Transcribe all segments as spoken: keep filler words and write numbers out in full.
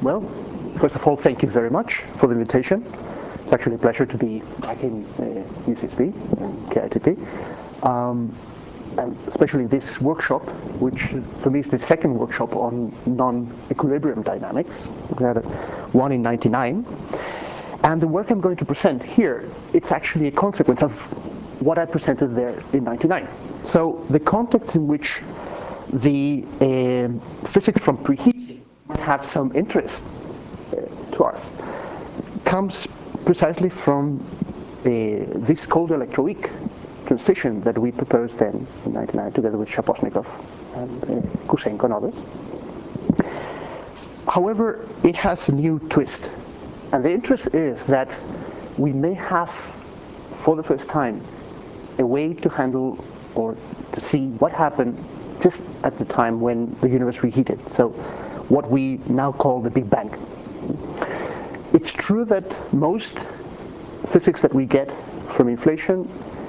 well, first of all, thank you very much for the invitation. It's actually a pleasure to be back in uh, U C S B and K I T P. Um, and especially this workshop, which for me is the second workshop on non-equilibrium dynamics. We had one in ninety-nine. And the work I'm going to present here, it's actually a consequence of what I presented there in ninety-nine. So the context in which the uh, physics from preheating might have some interest uh, to us comes precisely from uh, this cold electroweak transition that we proposed then in ninety-nine together with Shaposhnikov and uh, Kusenko and others. However, it has a new twist. And the interest is that we may have, for the first time, a way to handle or to see what happened just at the time when the universe reheated. So what we now call the Big Bang. It's true that most physics that we get from inflation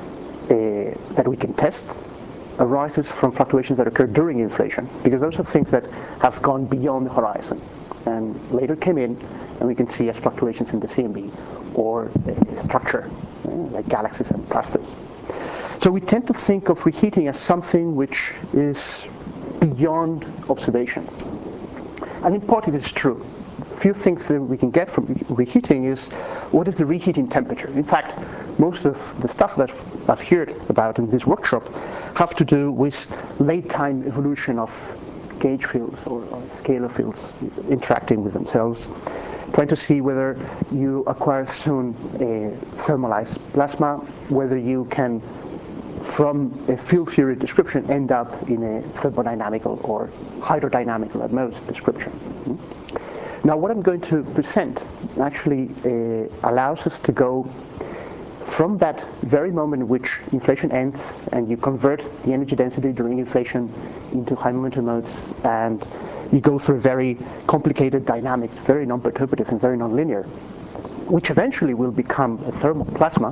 uh, that we can test arises from fluctuations that occur during inflation, because those are things that have gone beyond the horizon and later came in, and we can see as fluctuations in the C M B or uh, structure, uh, like galaxies and clusters. So we tend to think of reheating as something which is beyond observation. And in part it is true. A few things that we can get from reheating is, what is the reheating temperature? In fact, most of the stuff that I've heard about in this workshop have to do with late time evolution of gauge fields or, or scalar fields interacting with themselves, trying to see whether you acquire soon a thermalized plasma, whether you can, from a field theory description, end up in a thermodynamical or hydrodynamical at most description. Now what I'm going to present actually uh, allows us to go from that very moment in which inflation ends and you convert the energy density during inflation into high momentum modes, and you go through a very complicated dynamics, very non-perturbative and very non-linear, which eventually will become a thermal plasma.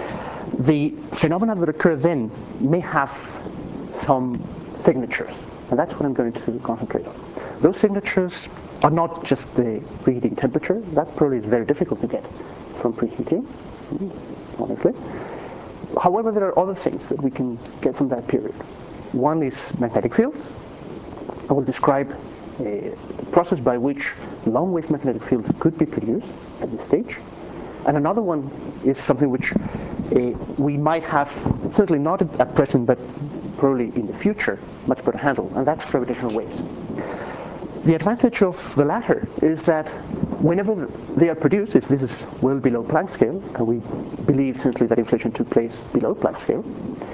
The phenomena that occur then may have some signatures, and that's what I'm going to concentrate on. Those signatures are not just the preheating temperature. That probably is very difficult to get from preheating, honestly. However, there are other things that we can get from that period. One is magnetic fields. I will describe a process by which long-wave magnetic fields could be produced at this stage. And another one is something which uh, we might have, certainly not at present, but probably in the future, much better handle, and that's gravitational waves. The advantage of the latter is that whenever they are produced, if this is well below Planck scale, and we believe simply that inflation took place below Planck scale,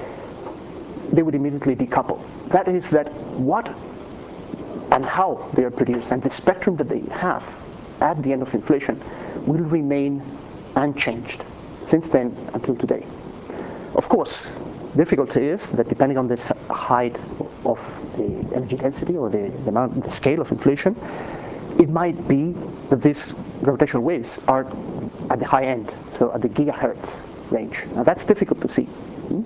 they would immediately decouple. That is that what and how they are produced and the spectrum that they have at the end of inflation will remain unchanged since then until today. Of course, the difficulty is that depending on the height of the energy density or the, the amount, the scale of inflation, it might be that these gravitational waves are at the high end, so at the gigahertz range. Now that's difficult to see.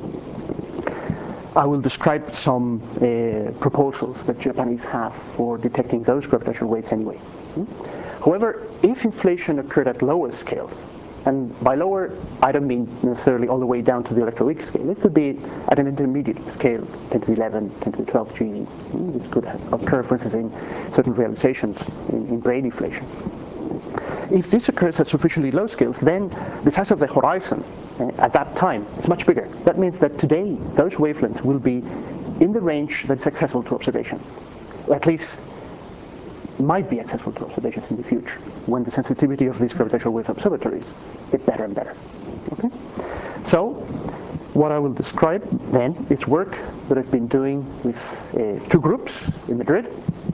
I will describe some uh, proposals that Japanese have for detecting those gravitational waves anyway. However, if inflation occurred at lower scales, and by lower, I don't mean necessarily all the way down to the electroweak scale. It could be at an intermediate scale, ten to the eleven, ten to the twelve G. This could occur, for instance, in certain realizations in, in brain inflation. If this occurs at sufficiently low scales, then the size of the horizon uh, at that time is much bigger. That means that today, those wavelengths will be in the range that's accessible to observation, or at least might be accessible to observations in the future, when the sensitivity of these gravitational wave observatories get better and better. Okay? So, what I will describe then is work that I've been doing with uh, two groups in Madrid.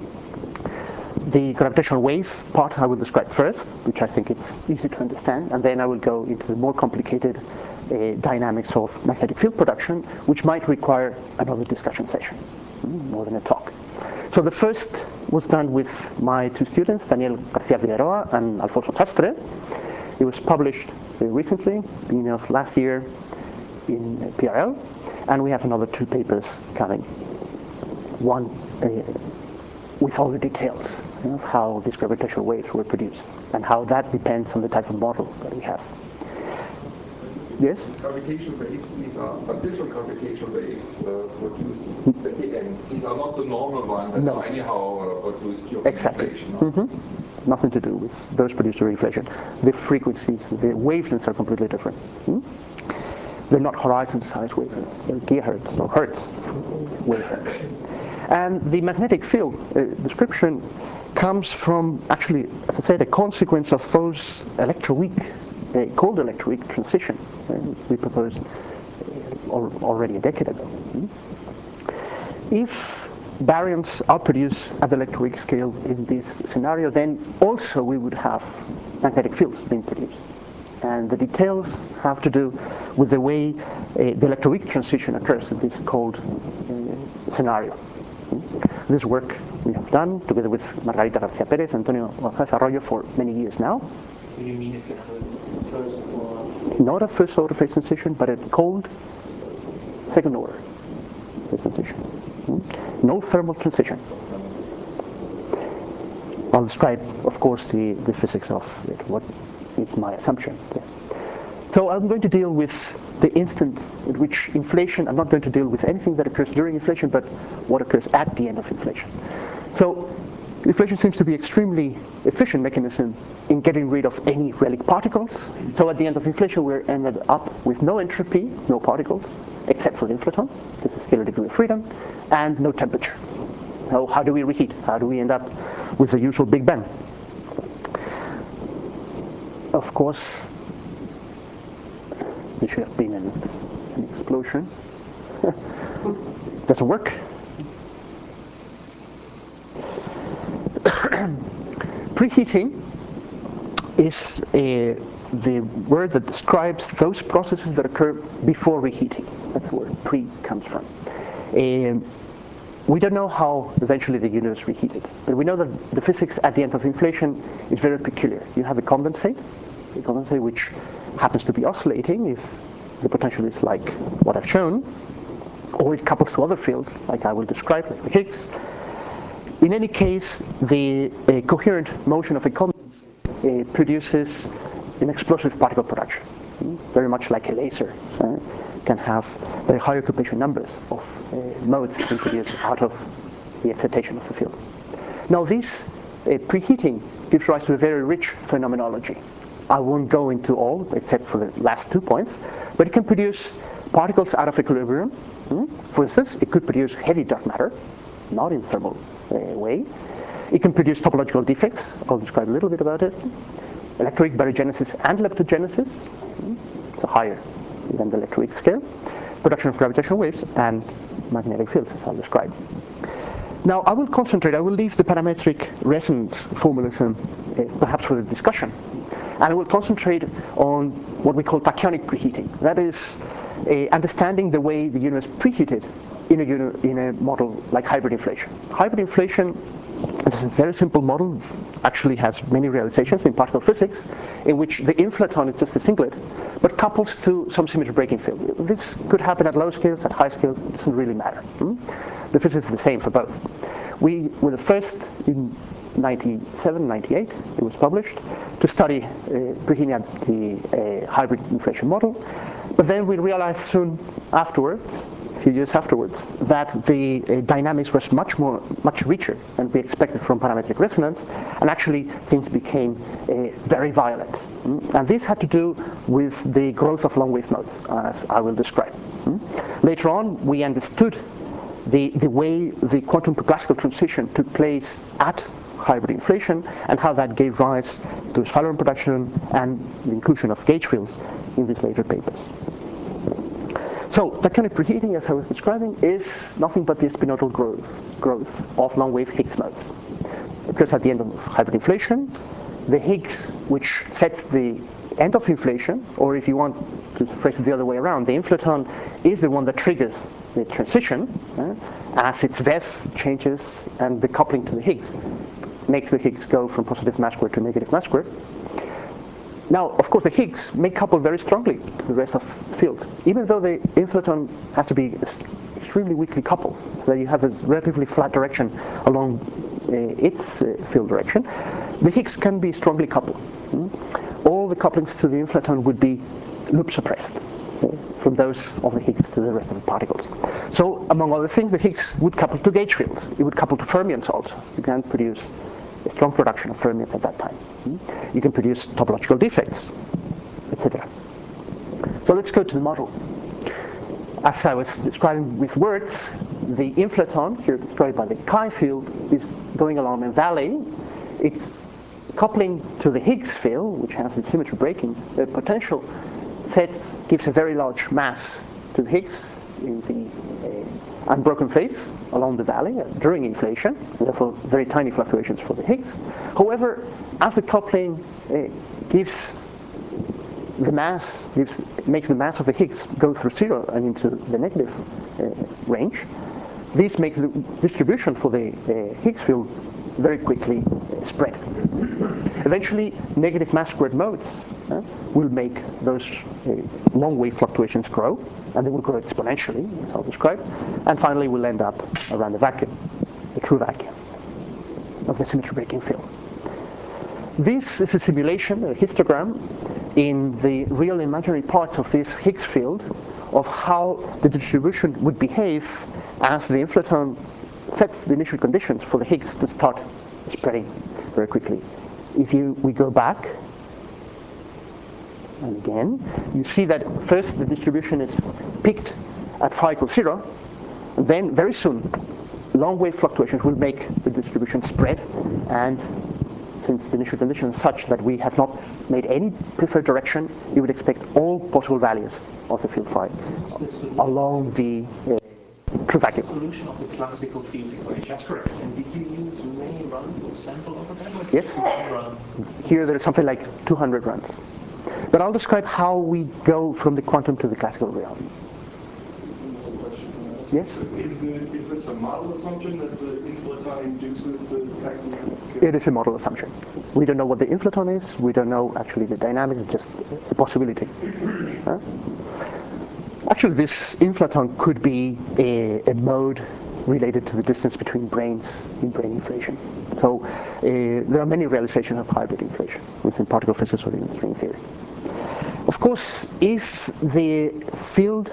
The gravitational wave part I will describe first, which I think it's easy to understand, and then I will go into the more complicated uh, dynamics of magnetic field production, which might require another discussion session, more than a talk. So the first was done with my two students, Daniel García Figueroa and Alfonso Sastre. It was published very recently, beginning of last year in P R L, and we have another two papers coming. One uh, with all the details you know, of how these gravitational waves were produced, and how that depends on the type of model that we have. Yes? Gravitational waves, these are additional gravitational waves uh, produced at the end. These are not the normal ones that No. are anyhow uh, produced during Exactly. inflation. No? Mm-hmm. Nothing to do with those produced during inflation. The frequencies, the wavelengths are completely different. Hmm? They're not horizon-sized wavelengths, they're gigahertz or hertz wavelengths. And the magnetic field uh, description comes from, actually, as I said, a consequence of those electroweak, uh, cold electroweak transition uh, we proposed uh, al already a decade ago. Hmm? If baryons are produced at the electroweak scale in this scenario, then also we would have magnetic fields being produced. And the details have to do with the way uh, the electroweak transition occurs in this cold uh, scenario. This work we have done together with Margarita García Pérez, Antonio González Arroyo for many years now. Do you mean it's a first or? Not a first order phase transition, but a cold second order phase transition. Hmm? No thermal transition. I'll describe, of course, the, the physics of it, what is my assumption. Yeah. So I'm going to deal with the instant at which inflation, I'm not going to deal with anything that occurs during inflation, but what occurs at the end of inflation. So inflation seems to be an extremely efficient mechanism in getting rid of any relic particles. So at the end of inflation, we're ended up with no entropy, no particles, except for the inflaton, this is scalar degree of freedom, and no temperature. So how do we reheat? How do we end up with the usual Big Bang? Of course, there should have been an, an explosion. Doesn't work. Preheating is uh, the word that describes those processes that occur before reheating. That's where pre comes from. Um, we don't know how eventually the universe reheated, but we know that the physics at the end of inflation is very peculiar. You have a condensate, a condensate which happens to be oscillating if the potential is like what I've shown, or it couples to other fields, like I will describe, like the Higgs. In any case, the uh, coherent motion of a condensate uh, produces an explosive particle production, very much like a laser. Uh, can have very high occupation numbers of uh, modes being produced out of the excitation of the field. Now this uh, preheating gives rise to a very rich phenomenology. I won't go into all except for the last two points, but it can produce particles out of equilibrium. For instance, it could produce heavy dark matter, not in thermal uh, way. It can produce topological defects. I'll describe a little bit about it. Electroweak baryogenesis and leptogenesis, so higher than the electroweak scale. Production of gravitational waves and magnetic fields, as I'll describe. Now, I will concentrate, I will leave the parametric resonance formalism uh, perhaps for the discussion. And I will concentrate on what we call tachyonic preheating. That is, uh, understanding the way the universe preheated in a, uni in a model like hybrid inflation. Hybrid inflation is a very simple model, actually has many realizations in particle physics, in which the inflaton is just a singlet, but couples to some symmetry breaking field. This could happen at low scales, at high scales, it doesn't really matter. Hmm? The physics is the same for both. We were the first in ninety-seven, ninety-eight, it was published, to study uh, preheating at the uh, hybrid inflation model. But then we realized soon afterwards, a few years afterwards, that the uh, dynamics was much more, much richer than we expected from parametric resonance, and actually things became uh, very violent. Mm? And this had to do with the growth of long wave modes, as I will describe. Mm? Later on, we understood the, the way the quantum to classical transition took place at hybrid inflation, and how that gave rise to Sphalorn production and the inclusion of gauge fields in these later papers. So, tachyonic preheating, as I was describing, is nothing but the spinodal growth, growth of long wave Higgs modes. Because at the end of hybrid inflation, the Higgs, which sets the end of inflation, or if you want to phrase it the other way around, the inflaton is the one that triggers the transition uh, as its V E F changes and the coupling to the Higgs makes the Higgs go from positive mass squared to negative mass squared. Now, of course, the Higgs may couple very strongly to the rest of the field, even though the inflaton has to be extremely weakly coupled, so that you have a relatively flat direction along uh, its uh, field direction, the Higgs can be strongly coupled. Mm? All the couplings to the inflaton would be loop suppressed uh, from those of the Higgs to the rest of the particles. So, among other things, the Higgs would couple to gauge fields. It would couple to fermions also. You can produce a strong production of fermions at that time. Mm? You can produce topological defects, et cetera. So let's go to the model. As I was describing with words, the inflaton, here described by the chi field, is going along a valley. It's coupling to the Higgs field, which has a symmetry breaking uh, potential, set gives a very large mass to the Higgs in the uh, unbroken phase along the valley uh, during inflation, therefore very tiny fluctuations for the Higgs. However, as the coupling uh, gives the mass, gives, makes the mass of the Higgs go through zero and into the negative uh, range, this makes the distribution for the uh, Higgs field very quickly uh, spread. Eventually, negative mass squared modes uh, will make those uh, long wave fluctuations grow, and they will grow exponentially, as I'll describe, and finally we'll end up around the vacuum, the true vacuum of the symmetry breaking field. This is a simulation, a histogram, in the real imaginary parts of this Higgs field of how the distribution would behave as the inflaton sets the initial conditions for the Higgs to start spreading very quickly. If you, we go back, and again, you see that first the distribution is peaked at phi equals zero, then very soon long wave fluctuations will make the distribution spread, and since the initial condition is such that we have not made any preferred direction, you would expect all possible values of the field phi along the uh, true vacuum. Solution of the classical field equation. That's correct. And did you use many runs or sample over that? Yes. Run? Here there is something like two hundred runs. But I'll describe how we go from the quantum to the classical realm. Yes? Is, the, is this a model assumption that the inflaton induces the vacuum? It is a model assumption. We don't know what the inflaton is. We don't know actually the dynamics. It's just a possibility. Huh? Actually, this inflaton could be a, a mode related to the distance between branes in brane inflation. So uh, there are many realizations of hybrid inflation within particle physics or even string theory. Of course, if the field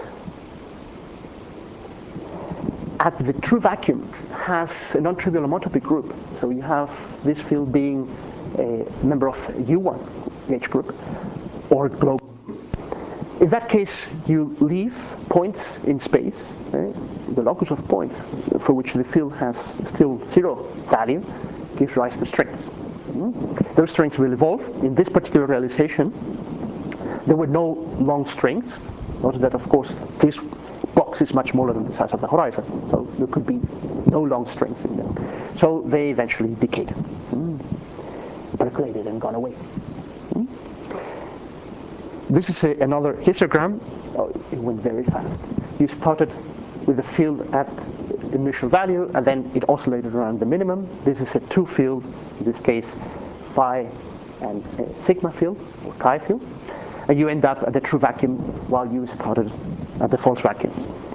at the true vacuum has a non-trivial homotopy group, so you have this field being a member of U one H group or global. In that case, you leave points in space, right? The locus of points for which the field has still zero value gives rise to strings. Mm-hmm. Those strings will evolve. In this particular realization, there were no long strings. Notice that, of course, this box is much smaller than the size of the horizon, so there could be no long strings in them. So they eventually decayed, mm. percolated and gone away. Mm. This is a, another histogram. Oh, it went very fast. You started with the field at initial value, and then it oscillated around the minimum. This is a two field, in this case, phi and sigma field, or chi field. And you end up at the true vacuum while you started at the false vacuum.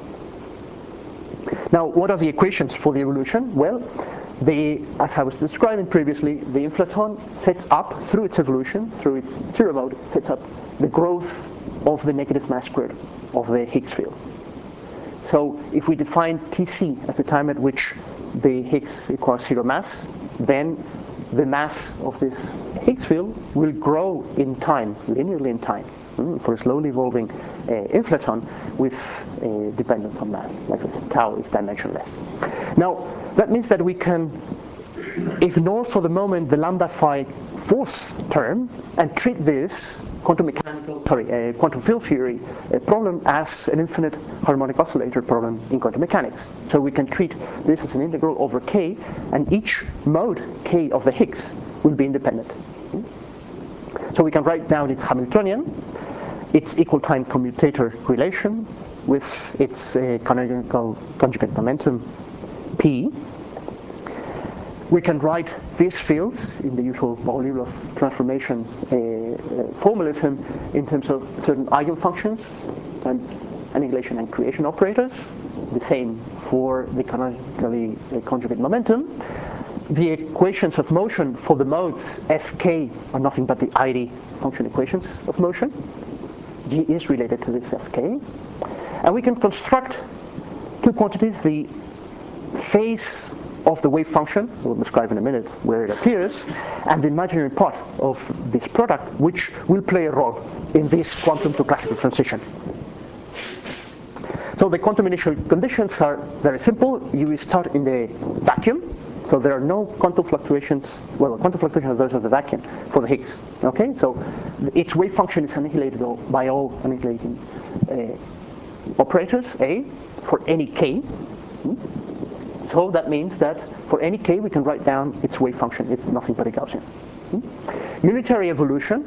Now, what are the equations for the evolution? Well, the, as I was describing previously, the inflaton sets up, through its evolution, through its zero mode, sets up the growth of the negative mass squared of the Higgs field. So if we define T C as the time at which the Higgs equals zero mass, then the mass of this Higgs field will grow in time, linearly in time, mm, for a slowly evolving uh, inflaton with uh, dependence on mass. Like I said, tau is dimensionless. Now, that means that we can ignore for the moment the lambda phi fourth term and treat this quantum mechanical, sorry, uh, quantum field theory uh, problem as an infinite harmonic oscillator problem in quantum mechanics. So we can treat this as an integral over k, and each mode k of the Higgs will be independent. So we can write down its Hamiltonian, its equal time commutator relation with its uh, canonical conjugate momentum p. We can write these fields in the usual Bogoliubov transformation uh, uh, formalism in terms of certain eigenfunctions and annihilation and creation operators. The same for the canonically uh, conjugate momentum. the equations of motion for the modes Fk are nothing but the I D function equations of motion. G is related to this Fk. And we can construct two quantities, the phase of the wave function, we'll describe in a minute where it appears, and the imaginary part of this product, which will play a role in this quantum to classical transition. So the quantum initial conditions are very simple. You start in the vacuum, so there are no quantum fluctuations. Well, quantum fluctuations are those of the vacuum for the Higgs. Okay, so its wave function is annihilated by all annihilating uh, operators, A, for any k. So that means that for any k, we can write down its wave function. It's nothing but a Gaussian. Unitary evolution.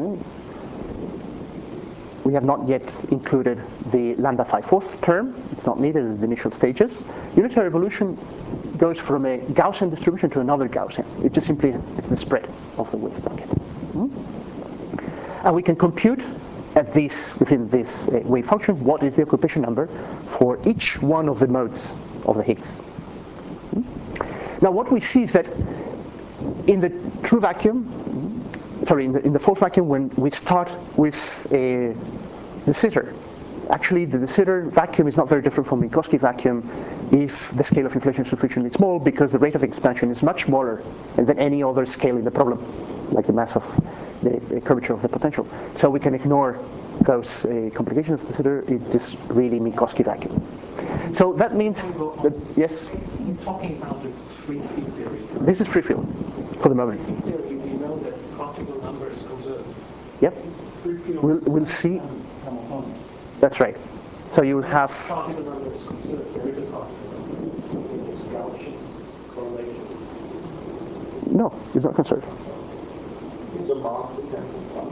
We have not yet included the lambda phi fourth term. It's not needed in the initial stages. Unitary evolution goes from a Gaussian distribution to another Gaussian. It just simply it's the spread of the wave bucket. And we can compute at this, within this uh, wave function, what is the occupation number for each one of the modes of the Higgs. Now what we see is that in the true vacuum, sorry, in the, in the false vacuum, when we start with a de Sitter, actually the de Sitter vacuum is not very different from the Minkowski vacuum if the scale of inflation is sufficiently small, because the rate of expansion is much smaller than any other scale in the problem, like the mass of the, the curvature of the potential. So we can ignore those uh, complications of de Sitter. It's just really Minkowski vacuum. So that means that, yes? You're talking about the free field theory. This is free field for the moment. Free theory, we know that the particle number is conserved. Yep. Free field We'll, we'll see. Hamiltonian. That's right. So you will have. Particle number is conserved. There is a particle number. It's Gaussian correlation. No, it's not conserved. It's a mass dependent one.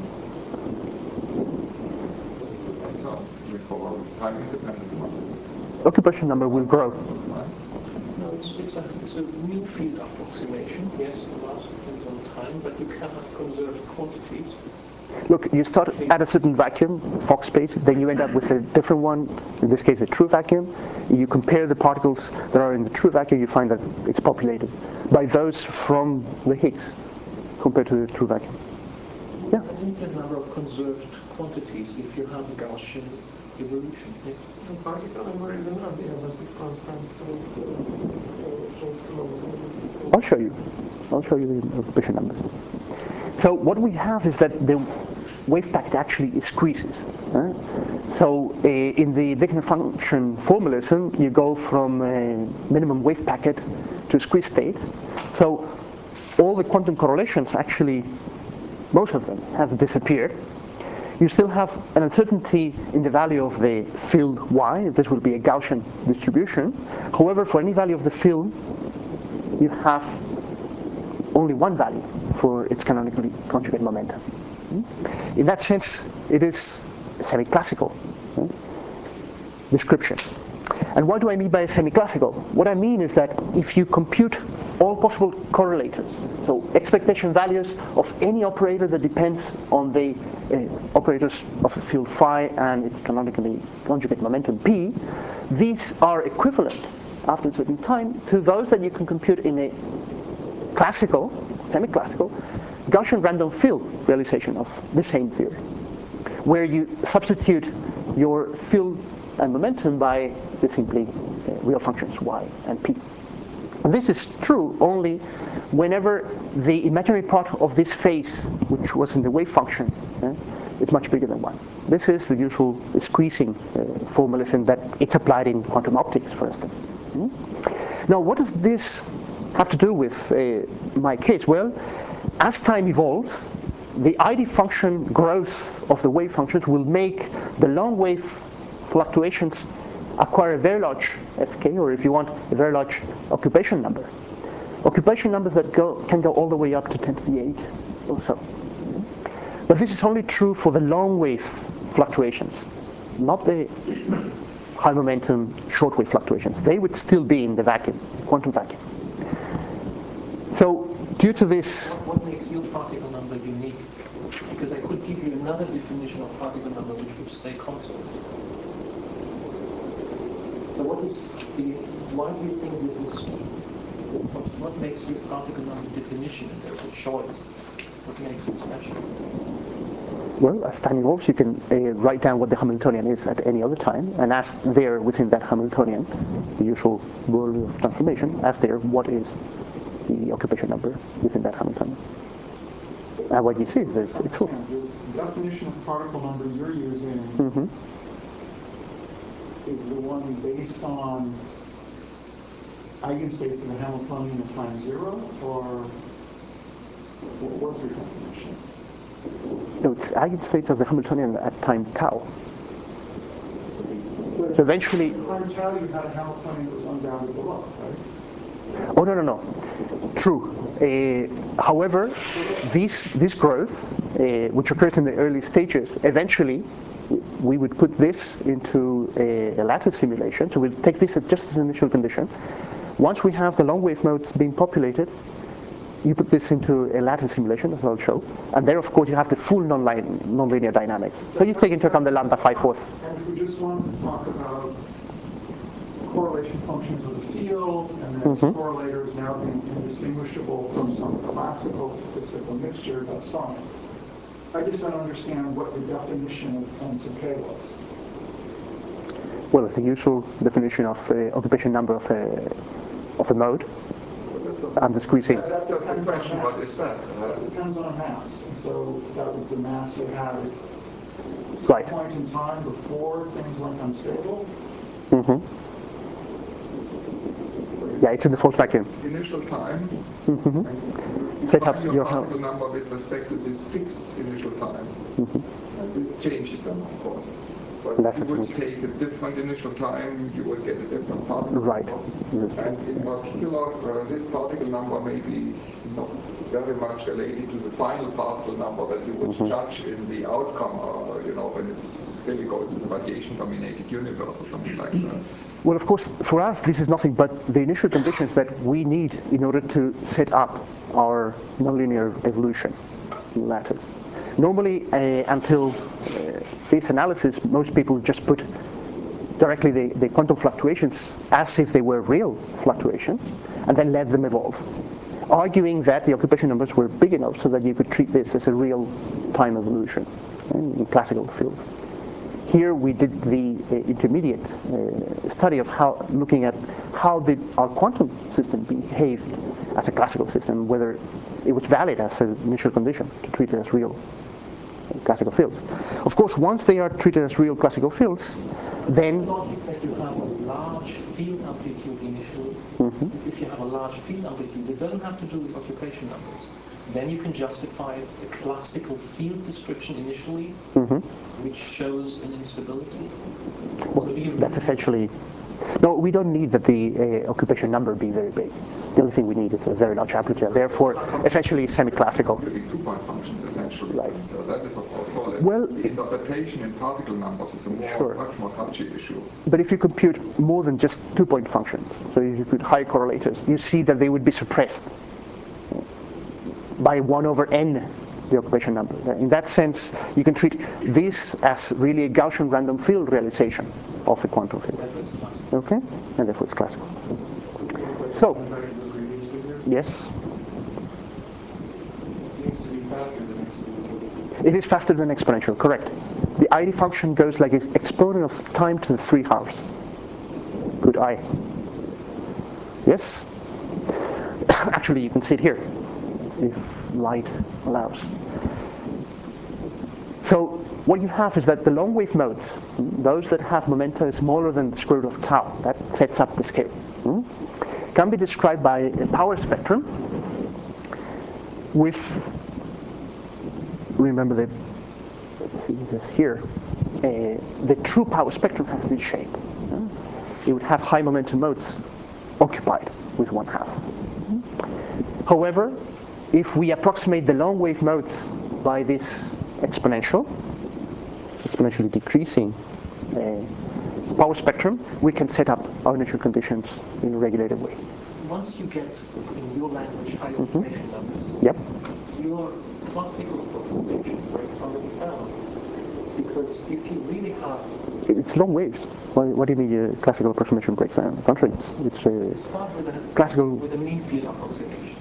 For time independent one. Occupation number will grow. No, it's, it's, a, it's a mean field approximation. Yes, the mass depends on time, but you can have conserved quantities. Look, you start at a certain vacuum, Fock space, then you end up with a different one, in this case a true vacuum. You compare the particles that are in the true vacuum, you find that it's populated by those from the Higgs compared to the true vacuum. Yeah? An infinite number of conserved quantities if you have Gaussian evolution. Yeah. The particle number is an adiabatic constant, so uh, just slow. I'll show you. I'll show you the occupation numbers. So what we have is that the wave packet actually squeezes. Right? So uh, in the Wigner function formalism, you go from a minimum wave packet to squeeze state. So all the quantum correlations actually, most of them, have disappeared. You still have an uncertainty in the value of the field y. This will be a Gaussian distribution. However, for any value of the field, you have only one value for its canonically conjugate momentum. In that sense, it is a semi-classical description. And what do I mean by semi-classical? What I mean is that if you compute all possible correlators, so expectation values of any operator that depends on the uh, operators of the field phi and its canonically conjugate momentum p, these are equivalent after a certain time to those that you can compute in a classical, semi-classical, Gaussian random field realization of the same theory, where you substitute your field and momentum by the simply uh, real functions y and p. And this is true only whenever the imaginary part of this phase, which was in the wave function, uh, is much bigger than one. This is the usual squeezing uh, formalism that it's applied in quantum optics, for instance. Mm-hmm. Now, what does this have to do with uh, my case? Well, as time evolves, the I D function growth of the wave functions will make the long wave fluctuations acquire a very large F K, or if you want, a very large occupation number. Occupation numbers that go, can go all the way up to ten to the eight or so. But this is only true for the long wave fluctuations, not the high momentum short wave fluctuations. They would still be in the vacuum, quantum vacuum. So due to this... What, what makes your particle number unique? Because I could give you another definition of particle number which would stay constant. So what is the, why do you think this is What, what makes your particle number definition, and there's a choice, what makes it special? Well, as time evolves, you can uh, write down what the Hamiltonian is at any other time, and ask there within that Hamiltonian, the usual rule of transformation, ask there what is the occupation number within that Hamiltonian. And what you see is it's, it's full. The definition of particle number you're using Mm-hmm. is the one based on eigenstates of the Hamiltonian at time zero, or what- what's your definition? No, it's eigenstates of the Hamiltonian at time tau. So eventually, At time tau, you had a Hamiltonian that was unbounded below, right? oh no, no, no, true. Uh, however, this, this growth, uh, which occurs in the early stages, eventually we would put this into a, a lattice simulation. So we'll take this as just as an initial condition. Once we have the long wave modes being populated, you put this into a lattice simulation, as I'll show, and there, of course, you have the full non-line, non-linear dynamics. So you take into account the lambda phi fourth. And if we just wanted to talk about correlation functions of the field, and then Mhm. correlators now being indistinguishable from some classical statistical mixture, that's fine. I just don't understand what the definition of n sub k was. Well, it's the usual definition of uh, occupation number of a, of a mode. I'm just squeezing. That's just the question, what is that? Uh, It depends on mass, and so that was the mass you had at some Right. point in time before things went unstable. Mm-hmm. Yeah, it's in the false vacuum. Initial time. Mm-hmm. You Set up define your your particle number with respect to this fixed initial time. Mm-hmm. And this changes them, of course. But That's you the would thing. take a different initial time, you would get a different particle Right. number. And in particular, uh, this particle number may be not very much related to the final particle number that you would Mm-hmm. judge in the outcome, or, you know, when it's really goes to the radiation-dominated universe or something like that. Well, of course, for us, this is nothing but the initial conditions that we need in order to set up our nonlinear evolution lattice. Normally, uh, until uh, this analysis, most people just put directly the, the quantum fluctuations as if they were real fluctuations, and then let them evolve, arguing that the occupation numbers were big enough so that you could treat this as a real time evolution in classical field. Here we did the uh, intermediate uh, study of how, looking at how did our quantum system behave as a classical system, whether it was valid as an initial condition to treat it as real classical fields. Of course, once they are treated as real classical fields, then Logic that you have a large field amplitude initially. Mm-hmm. If you have a large field amplitude, it doesn't have to do with occupation numbers. Then you can justify a classical field description initially, Mm-hmm. which shows an instability. well, that's essentially. No, we don't need that the uh, occupation number be very big. The only thing we need is a very large amplitude. Therefore, essentially semi-classical. Really two-point functions, essentially. Right. And, uh, that is, of course, solid. Well, the interpretation in particle numbers is a more, Sure. much more touchy issue. But if you compute more than just two-point functions, so if you put high correlators, you see that they would be suppressed by one over n, the occupation number. In that sense, you can treat this as really a Gaussian random field realization of a quantum field. Therefore it's classical. Okay? And therefore it's classical. So, yes, It seems to be faster than exponential. it is faster than exponential, correct. The I D function goes like an exponent of time to the three halves. Good eye. Yes? Actually, you can see it here, if light allows. So what you have is that the long wave modes, those that have momenta smaller than the square root of tau, that sets up the scale, hmm, can be described by a power spectrum with, remember the, let's see this here, uh, the true power spectrum has this shape. hmm. It would have high momentum modes occupied with one half. However, if we approximate the long wave modes by this exponential, exponentially decreasing uh, power spectrum, we can set up our initial conditions in a regulated way. Once you get, in your language, high occupation numbers, Yep. your classical approximation breaks already down. Because if you really have... It's long waves. What, what do you mean uh, classical approximation breaks down? Contrary, it's, it's uh, start with a, classical... with a mean field approximation.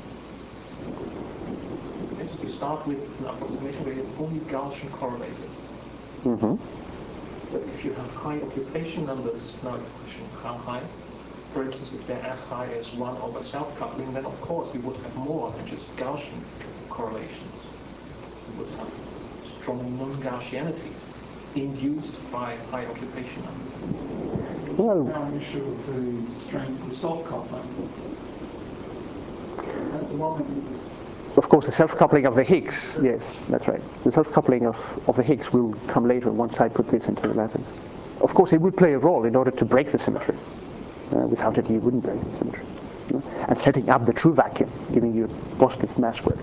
Yes, you start with an approximation where you have only Gaussian correlators. Mm-hmm. But if you have high occupation numbers, now it's a question of how high. For instance, if they're as high as one over self-coupling, then of course you would have more than just Gaussian correlations. You would have strong non-Gaussianity induced by high occupation numbers. Well, Now an issue of the strength of self-coupling. At the moment, of course, the self-coupling of the Higgs, yes, that's right. The self-coupling of, of the Higgs will come later once I put this into the lattice. Of course, it would play a role in order to break the symmetry. Uh, without it, you wouldn't break the symmetry. You know? And setting up the true vacuum, giving you a positive mass squared.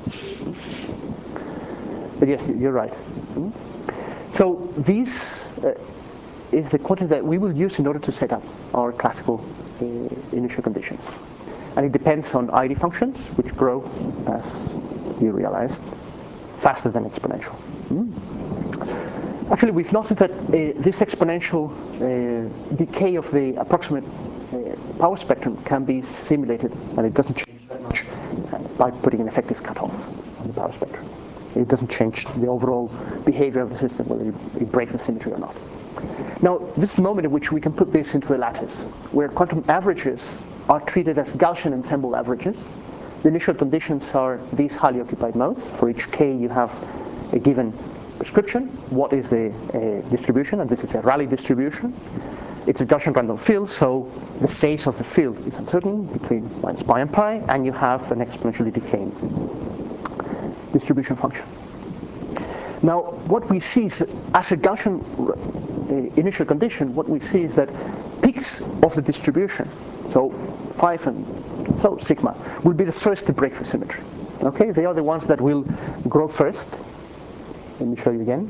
But yes, you're right. Hmm? So these uh, is the quantity that we will use in order to set up our classical uh, initial conditions. And it depends on I D functions, which grow, as you realized, faster than exponential. Mm. Actually, we've noticed that uh, this exponential uh, decay of the approximate uh, power spectrum can be simulated, and it doesn't change that much uh, by putting an effective cutoff on the power spectrum. It doesn't change the overall behavior of the system, whether you, you break the symmetry or not. Now, this is the moment in which we can put this into a lattice, where quantum averages are treated as Gaussian ensemble averages. The initial conditions are these highly occupied modes. For each k, you have a given prescription. What is the uh, distribution? And this is a Rayleigh distribution. It's a Gaussian random field, so the phase of the field is uncertain between minus pi and pi, and you have an exponentially decaying distribution function. Now, what we see is that as a Gaussian uh, initial condition, what we see is that peaks of the distribution, so five and so sigma, will be the first to break the symmetry. Okay, they are the ones that will grow first. Let me show you again.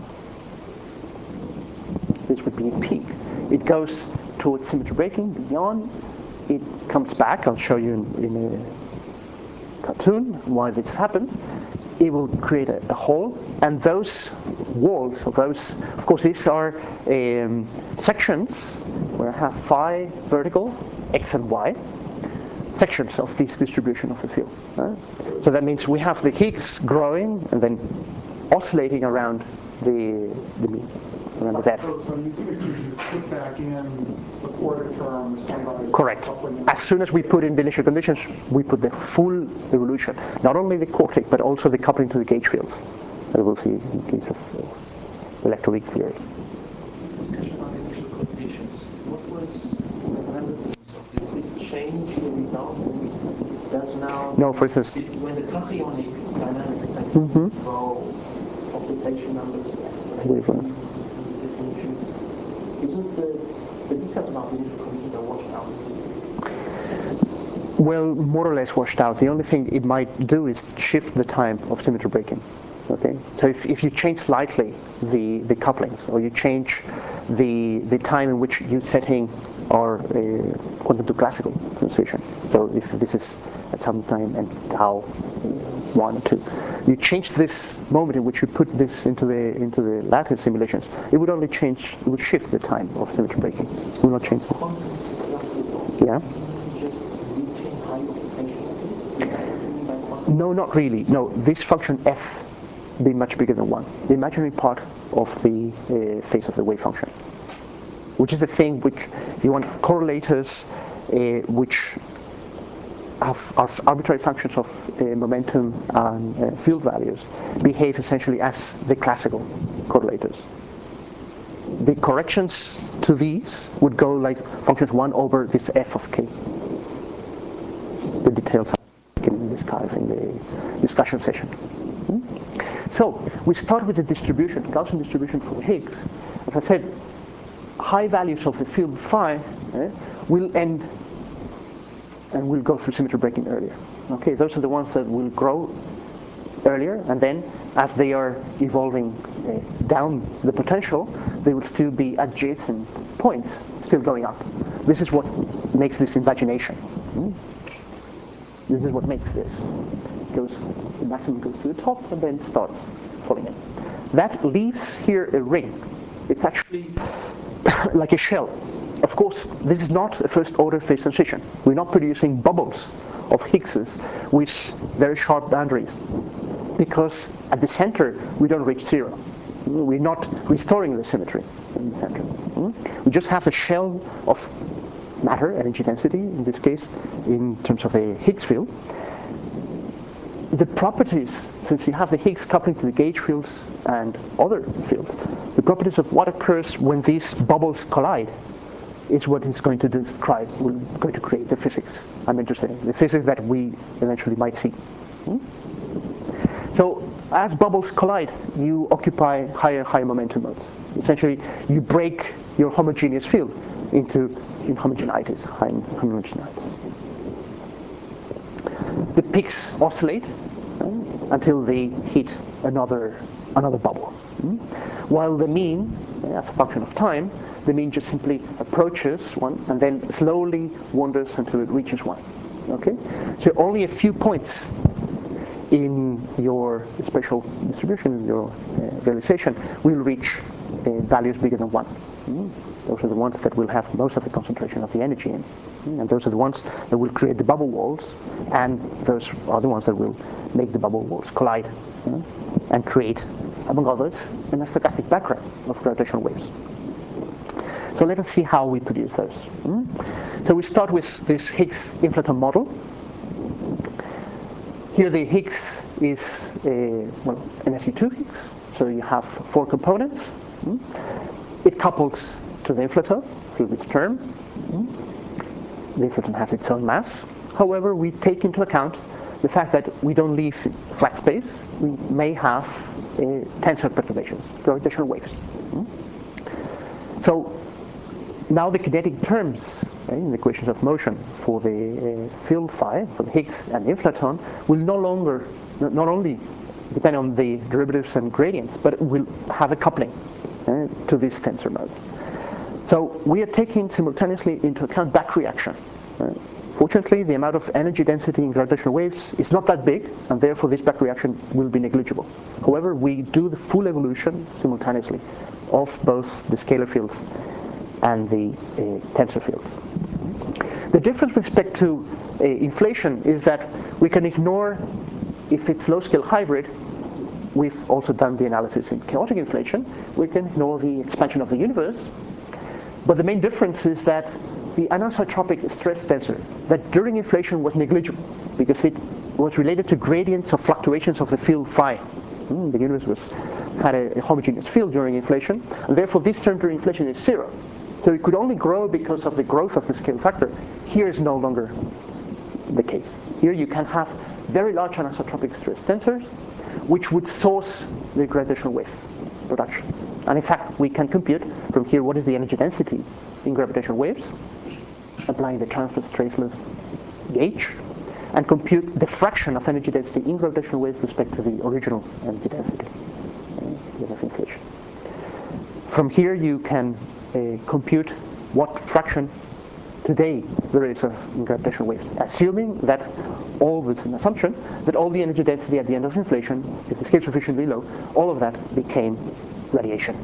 This would be a peak. It goes towards symmetry breaking, beyond. It comes back. I'll show you in, in a cartoon why this happens. It will create a, a hole, and those walls, or those, of course, these are um, sections where I have phi vertical, x and y, sections of this distribution of the field. Uh, so that means we have the Higgs growing and then oscillating around the, the mean, around the depth. So, so in these pictures, you put back in the quarter terms. Correct. As soon as we put in the initial conditions, we put the full evolution. Not only the quartic, but also the coupling to the gauge fields, that we'll see in case of uh, electroweak theory. This discussion on initial conditions, what was the relevance of this? Did it change the result? Does now, No, for instance, it, when the tachyonic dynamics mm-hmm. grow, occupation numbers, Wavelength. isn't the, the details about the initial conditions are washed out? Well, more or less washed out. The only thing it might do is shift the time of symmetry breaking. Okay, so if, if you change slightly the, the couplings, or you change the the time in which you're setting our uh, quantum to classical transition, so if this is at some time and tau one or two, you change this moment in which you put this into the into the lattice simulations, it would only change, it would shift the time of symmetry breaking. It will not change. Yeah. No, not really. No, this function f be much bigger than one. The imaginary part of the uh, phase of the wave function, which is the thing which you want correlators uh, which have, are arbitrary functions of uh, momentum and uh, field values, behave essentially as the classical correlators. The corrections to these would go like functions one over this f of k. The details are in this kind of in the discussion session. Hmm? So we start with the distribution, Gaussian distribution for the Higgs. As I said, high values of the field phi eh, will end and will go through symmetry breaking earlier. Okay, those are the ones that will grow earlier, and then as they are evolving uh, down the potential, they will still be adjacent points, still going up. This is what makes this invagination. Hmm? This is what makes this. It goes, maximum goes to the top and then starts falling in. That leaves here a ring. It's actually like a shell. Of course, this is not a first order phase transition. We're not producing bubbles of Higgses with very sharp boundaries, because at the center we don't reach zero. We're not restoring the symmetry in the center. We just have a shell of matter, energy density, in this case, in terms of a Higgs field. The properties, since you have the Higgs coupling to the gauge fields and other fields, the properties of what occurs when these bubbles collide is what is going to describe, we're going to create the physics I'm interested in, the physics that we eventually might see. So as bubbles collide, you occupy higher, higher momentum modes. Essentially, you break your homogeneous field into inhomogeneities, high inhomogeneities. The peaks oscillate um, until they hit another another bubble. Mm? While the mean, as a function of time, the mean just simply approaches one and then slowly wanders until it reaches one. Okay, so only a few points in your spatial distribution, in your uh, realization, will reach uh, values bigger than one. Mm? Those are the ones that will have most of the concentration of the energy in. Mm? And those are the ones that will create the bubble walls, and those are the ones that will make the bubble walls collide mm? and create, among others, a stochastic background of gravitational waves. So let us see how we produce those. Mm? So we start with this Higgs inflaton model. Here the Higgs is a, well, an S U two Higgs, so you have four components. Mm? It couples to the inflaton through this term. Mm? The inflaton has its own mass. However, we take into account the fact that we don't leave flat space. We may have uh, tensor perturbations, gravitational waves. Mm? So now the kinetic terms okay, in the equations of motion for the uh, field phi, for the Higgs and the inflaton, will no longer, not only depend on the derivatives and gradients, but will have a coupling uh, to this tensor mode. So we are taking simultaneously into account back reaction. Uh, fortunately, the amount of energy density in gravitational waves is not that big, and therefore this back reaction will be negligible. However, we do the full evolution simultaneously of both the scalar fields and the uh, tensor fields. The difference with respect to uh, inflation is that we can ignore, if it's low-scale hybrid, we've also done the analysis in chaotic inflation, we can ignore the expansion of the universe. But the main difference is that the anisotropic stress tensor, that during inflation was negligible, because it was related to gradients of fluctuations of the field phi. Mm, the universe was, had a, a homogeneous field during inflation, and therefore this term during inflation is zero. So it could only grow because of the growth of the scale factor. Here is no longer the case. Here you can have very large anisotropic stress tensors, which would source the gravitational wave production. And in fact, we can compute from here what is the energy density in gravitational waves, applying the transverse traceless gauge, and compute the fraction of energy density in gravitational waves with respect to the original energy density uh, of inflation. From here, you can uh, compute what fraction today there is of in gravitational waves, assuming that all this is an assumption that all the energy density at the end of inflation, if the scale is sufficiently low, all of that became radiation.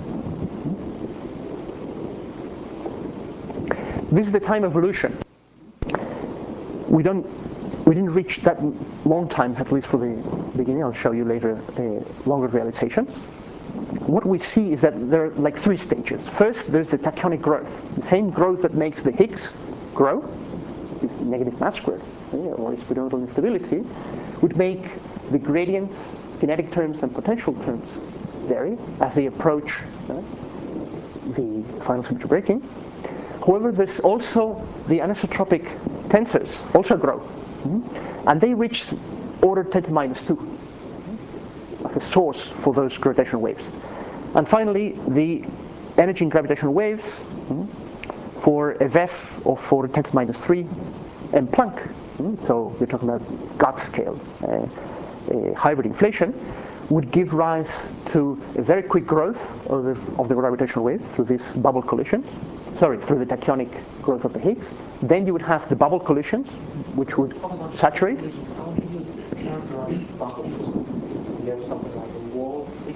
This is the time evolution. We don't, we didn't reach that long time, at least for the beginning. I'll show you later uh, longer realizations. What we see is that there are like three stages. First, there's the tachyonic growth, the same growth that makes the Higgs grow, this negative mass squared, or experimental instability, would make the gradients, kinetic terms, and potential terms vary as they approach uh, the final symmetry breaking. However, there's also the anisotropic tensors also grow, mm-hmm. and they reach order ten to minus two as a source for those gravitational waves. And finally, the energy in gravitational waves mm-hmm. for a V E F of for ten to minus three M Planck, mm-hmm. so we're talking about God scale uh, uh, hybrid inflation, would give rise to a very quick growth of the, of the gravitational waves through this bubble collision. Sorry, through the tachyonic growth of the Higgs. Then you would have the bubble collisions, which would saturate. How do you characterize bubbles? You have something like a wall thickness,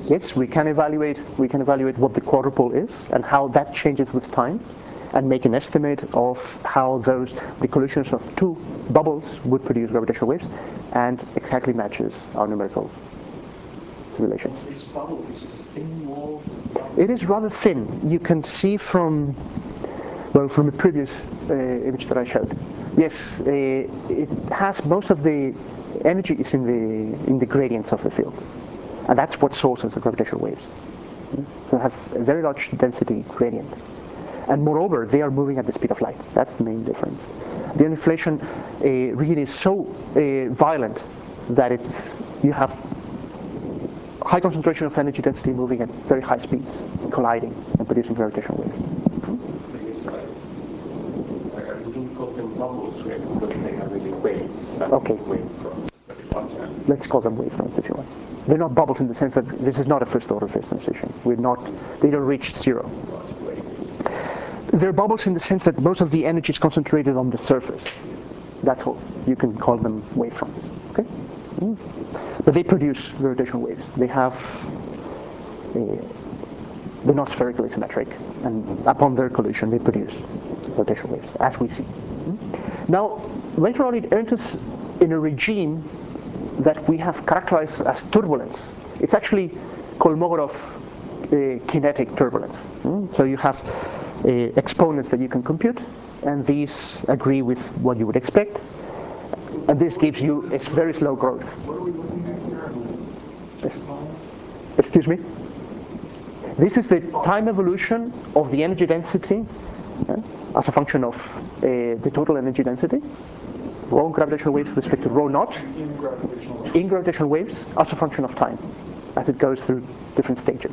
Yes, we can evaluate. We can evaluate what the quadrupole is and how that changes with time, and make an estimate of how those the collisions of two bubbles would produce gravitational waves, and exactly matches our numerical simulation. This bubble is a thin wall. It is rather thin. You can see from well from a previous uh, image that I showed. Yes, uh, it has most of the energy is in the in the gradients of the field, and that's what sources the gravitational waves. So have a very large density gradient, and moreover, they are moving at the speed of light. That's the main difference. The inflation uh, region is so uh, violent that it's you have high concentration of energy density moving at very high speeds, colliding and producing gravitational waves. I wouldn't call them bubbles here because they have really waves. Okay. Wavefronts. Let's call them wavefronts if you want. They're not bubbles in the sense that this is not a first order phase transition. We're not, they don't reach zero. They're bubbles in the sense that most of the energy is concentrated on the surface. That's all. You can call them wavefronts. Okay? Mm. But they produce gravitational waves. They have, uh, they're not spherically symmetric, and upon their collision, they produce gravitational waves, as we see. Mm. Now, later on, it enters in a regime that we have characterized as turbulence. It's actually Kolmogorov uh, kinetic turbulence. Mm. So you have uh, exponents that you can compute, and these agree with what you would expect. And this gives you a very slow growth. What are we looking at here? Yes. Excuse me? This is the time evolution of the energy density uh, as a function of uh, the total energy density. Rho gravitational waves with respect to rho naught In gravitational waves. in gravitational waves as a function of time, as it goes through different stages.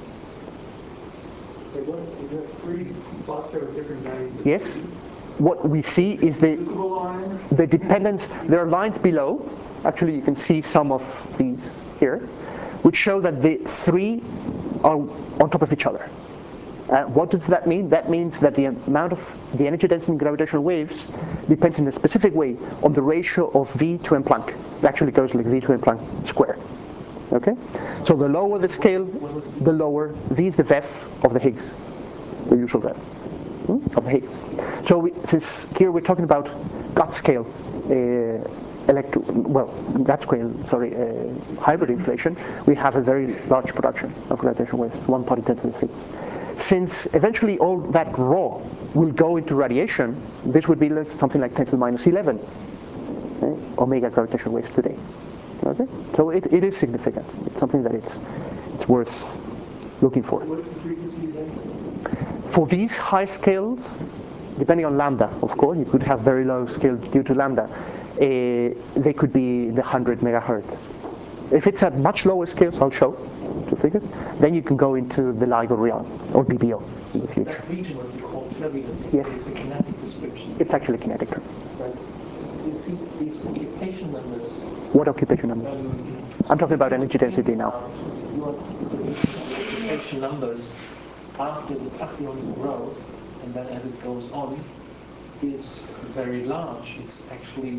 So what, you have three plots there with different values. of Yes? V. What we see is the Visible line, the dependence. There are lines below. Actually, you can see some of these here, which show that the three are on top of each other. Uh, what does that mean? That means that the amount of the energy density in gravitational waves depends in a specific way on the ratio of V to M Planck. It actually goes like V to M Planck squared. Okay? So the lower the scale, the lower. V is the V E F of the Higgs, the usual V E F hmm, of the Higgs. So we, since here we're talking about gut scale, uh, electro, well, gut scale, sorry, uh, hybrid inflation, we have a very large production of gravitational waves, one part in ten to the sixth. Since eventually all that raw will go into radiation, this would be like something like ten to the minus eleven okay, omega gravitational waves today. Okay, so it, it is significant. It's something that it's it's worth looking for. What is the frequency then? For these high scales, depending on lambda, of course, you could have very low scales due to lambda. Uh, they could be the one hundred megahertz. If it's at much lower scales, I'll show two figures, then you can go into the LIGO realm or B B O in the future. That region, what you call turbulence, Yes. it's a kinetic description. It's actually kinetic term. Right? You see these occupation numbers. What occupation number? Um, I'm talking about energy density now. Your occupation numbers after the tachyonic growth, and then as it goes on, is very large. It's actually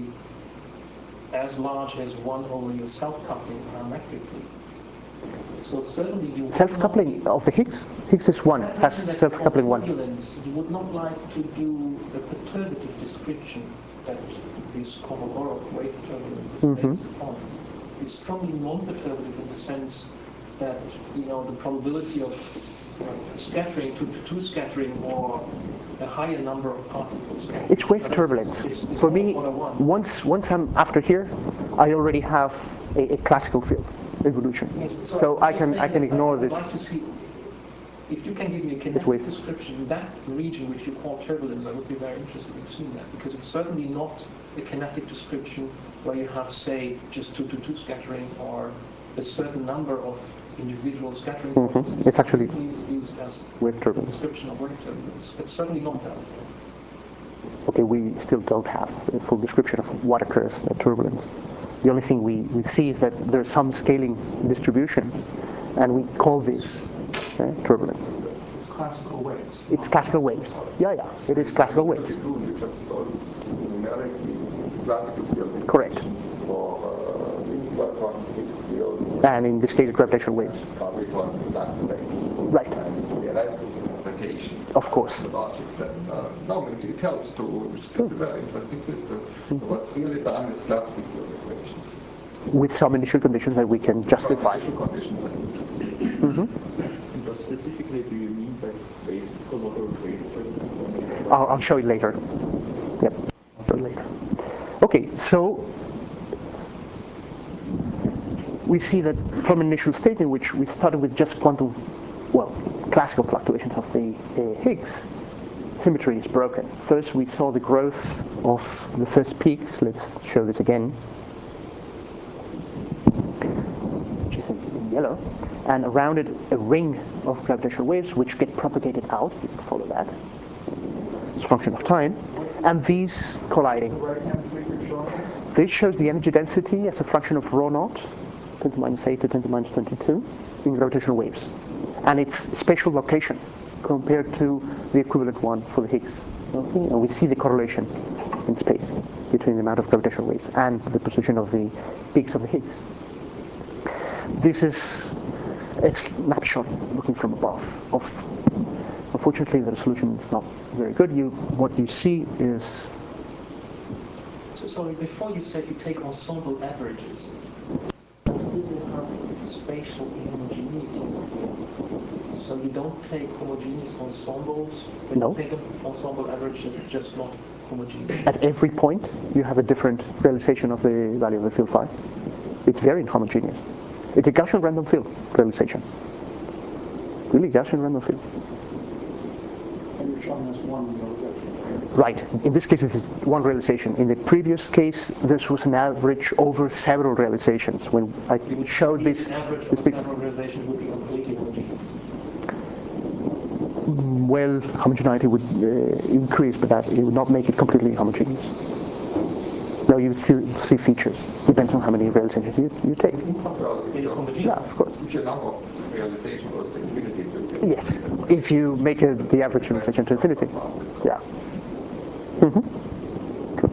as large as one over your self-coupling parametrically. So certainly you would Self-coupling not of the Higgs? Higgs is one, be- has that self-coupling one. turbulence, you would not like to do the perturbative description that this Kolmogorov wave turbulence is Mhm. based upon. It's strongly non-perturbative in the sense that, you know, the probability of uh, scattering, two to two scattering, or a higher number of particles scattering. It's wave But it's- turbulence. it's- it's For all me, what I want. once once I'm after here, I already have a, a classical field evolution. Yes, So I'm I just can saying I can that ignore I'd this. like to see, if you can give me a wave. kinetic description, that region which you call turbulence, I would be very interested in seeing that, because it's certainly not a kinetic description where you have, say, just two to two scattering or a certain number of individual scattering Mhm. points. It's actually completely used as wave a turbulence. description of wave turbulence. It's certainly not that. Okay, we still don't have a full description of what occurs at turbulence. The only thing we, we see is that there's some scaling distribution, and we call this uh, turbulence. it's classical waves. It's classical waves. Yeah, yeah, it is classical waves. You just solve numerically classical field Correct. for uh, What one Higgs field, and in this case gravitational waves. we want flat space. Right. And the rest is an application. Of course. The logic then. Uh, no, it, it helps to, it's a very interesting system. Mm-hmm. So what's really done is classical field equations. With some initial conditions that we can justify. Some initial conditions that we justify. Mm-hmm. What specifically do you mean by wave color wave? I'll, I'll show you later. Yep, I'll show you later. Okay, so we see that from an initial state in which we started with just quantum, well, classical fluctuations of the uh, Higgs, symmetry is broken. First, we saw the growth of the first peaks. Let's show this again, which is in yellow, and around it a ring of gravitational waves which get propagated out. You can follow that. It's a function of time, and these colliding. The right-hand figure showing us? This shows the energy density as a function of rho naught, ten to the minus eight to ten to the minus twenty-two, in gravitational waves, and its spatial location compared to the equivalent one for the Higgs. Okay? And we see the correlation in space between the amount of gravitational waves and the position of the peaks of the Higgs. This is a snapshot looking from above. Of, unfortunately, the resolution is not very good. You, what you see is... So, sorry, before you said you take ensemble averages, but still you have spatial inhomogeneities here. So you don't take homogeneous ensembles, when No. you take an ensemble average, it's just not homogeneous. At every point, you have a different realization of the value of the field phi. It's very inhomogeneous. It's a Gaussian random field realization. Really Gaussian random field. And you're showing us one realization. Right. In this case, it is one realization. In the previous case, this was an average over several realizations. When I You would showed believe this, the average this of big- several realizations would be completely homogeneous. well, homogeneity would uh, increase, but that it would not make it completely homogeneous. No, you would still see features. Depends on how many realizations you, you take. Well, It is if homogeneous. Yeah, of course. your number of realization goes to infinity, to Yes, if you make a, the average realization to infinity. Yeah. Mm-hmm. True.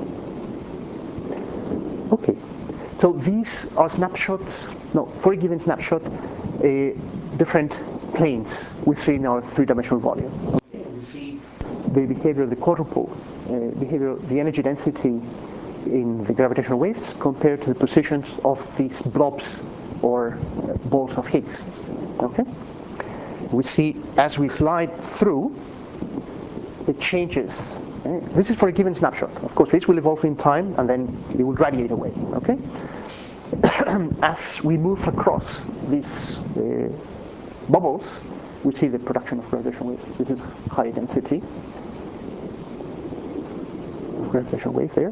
Okay. So these are snapshots, no, for a given snapshot, uh, different planes within our three-dimensional volume. Okay, we see The behavior of the quadrupole, uh, behavior, the energy density in the gravitational waves compared to the positions of these blobs or uh, balls of Higgs. Okay? We see as we slide through, it changes. Okay? This is for a given snapshot. Of course, this will evolve in time and then it will radiate away. Okay? As we move across these uh, bubbles, we see the production of gravitational waves. This is high density gravitational wave there.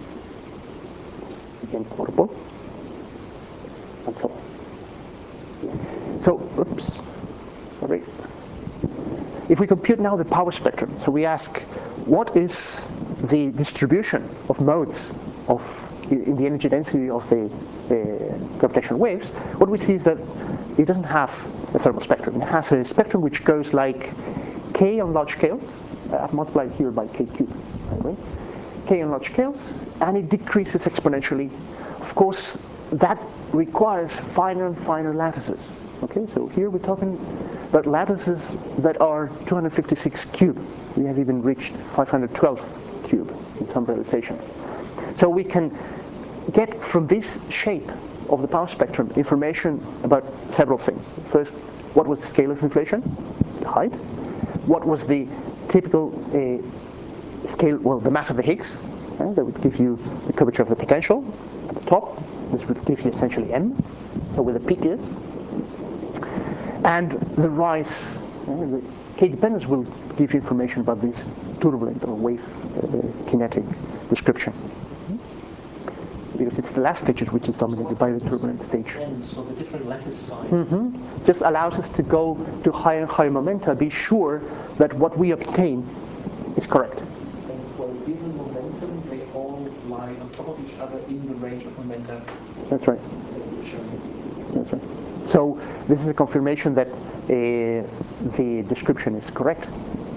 Again, quadrupole, and so on. So, oops, sorry. If we compute now the power spectrum, so we ask, what is the distribution of modes of in the energy density of the uh, gravitational waves? What we see is that it doesn't have a thermal spectrum. It has a spectrum which goes like k on large scale. Uh, I've multiplied here by k cubed, by the way. K on large scale, and it decreases exponentially. Of course, that requires finer and finer lattices. Okay, so here we're talking about lattices that are two hundred fifty-six cube. We have even reached five hundred twelve cube in some realizations. So we can get from this shape of the power spectrum information about several things. First, what was the scale of inflation, the height? What was the typical uh, scale, well, the mass of the Higgs, uh, that would give you the curvature of the potential at the top. This would give you essentially m, so where the peak is. And the rise, uh, the K dependence will give you information about this turbulent or wave uh, kinetic description. Because it's the last stages which is dominated by the turbulent stage. And so the different lattice size. Mm-hmm. Just allows us to go to higher and higher momenta, be sure that what we obtain is correct. And for a given momentum, they all lie on top of each other in the range of momenta That's right. that you're showing. That's right. So this is a confirmation that uh, the description is correct. Okay,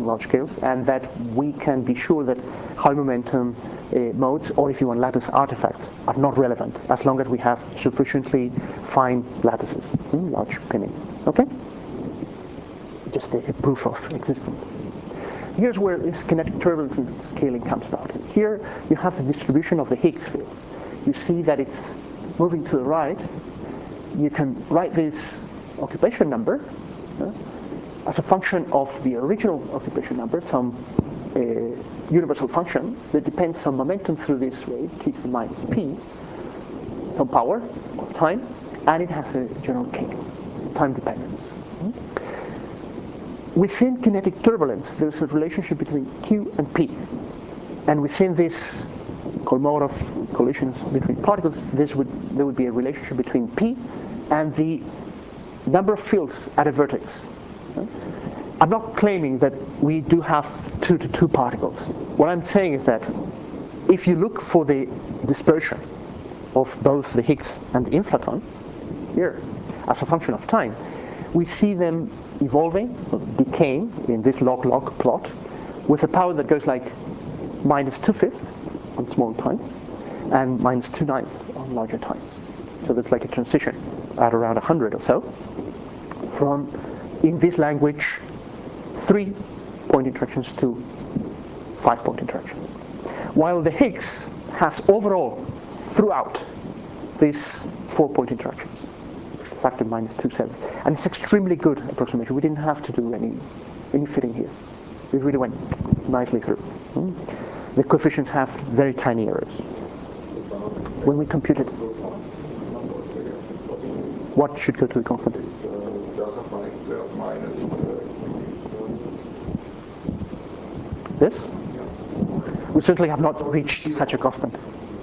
large scales, and that we can be sure that high momentum uh, modes, or if you want lattice artifacts, are not relevant as long as we have sufficiently fine lattices, mm, large pinning. Okay? Just a, a proof of existence. Here's where this kinetic turbulence and scaling comes about. Here you have the distribution of the Higgs field. You see that it's moving to the right. You can write this occupation number uh, as a function of the original occupation number, some uh, universal function that depends on momentum through this wave, t to the minus p, some power or time, and it has a general k, time dependence. Mm-hmm. Within kinetic turbulence, there's a relationship between q and p, and within this mode of collisions between particles, this would there would be a relationship between p and the number of fields at a vertex. I'm not claiming that we do have two to two particles. What I'm saying is that if you look for the dispersion of both the Higgs and the inflaton here as a function of time, we see them evolving, or decaying in this log-log plot with a power that goes like minus two-fifths on small time and minus two-ninths on larger times. So there's like a transition at around one hundred or so from, in this language, three point interactions to five point interactions. While the Higgs has overall, throughout, these four point interactions, factor minus two seven. And it's extremely good approximation. We didn't have to do any, any fitting here. It really went nicely through. Mm. The coefficients have very tiny errors. When we compute it, what should go to the constant? This? We certainly have not reached such a constant.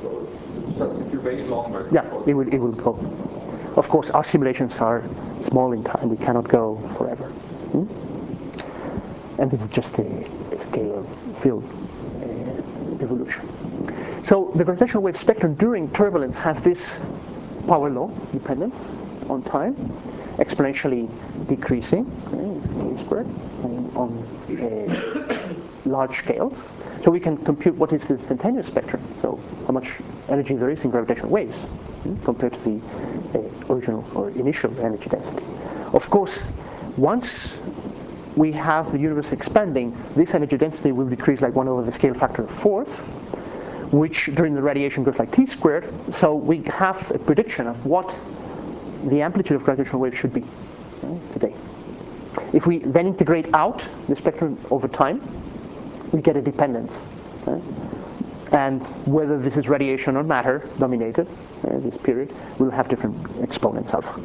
Yeah, it will, it will go. Of course, our simulations are small in time. We cannot go forever. Hmm? And this is just a, a scalar field uh, evolution. So the gravitational wave spectrum during turbulence has this power law dependence on time, exponentially decreasing, okay, k squared, on, on uh, large scales. So we can compute what is the instantaneous spectrum, so how much energy there is in gravitational waves hmm, compared to the uh, original or initial energy density. Of course, once we have the universe expanding, this energy density will decrease like one over the scale factor of fourth, which during the radiation goes like t squared. So we have a prediction of what the amplitude of gravitational waves should be right, today. If we then integrate out the spectrum over time, we get a dependence. Right? And whether this is radiation or matter dominated, uh, this period, will have different exponents alpha.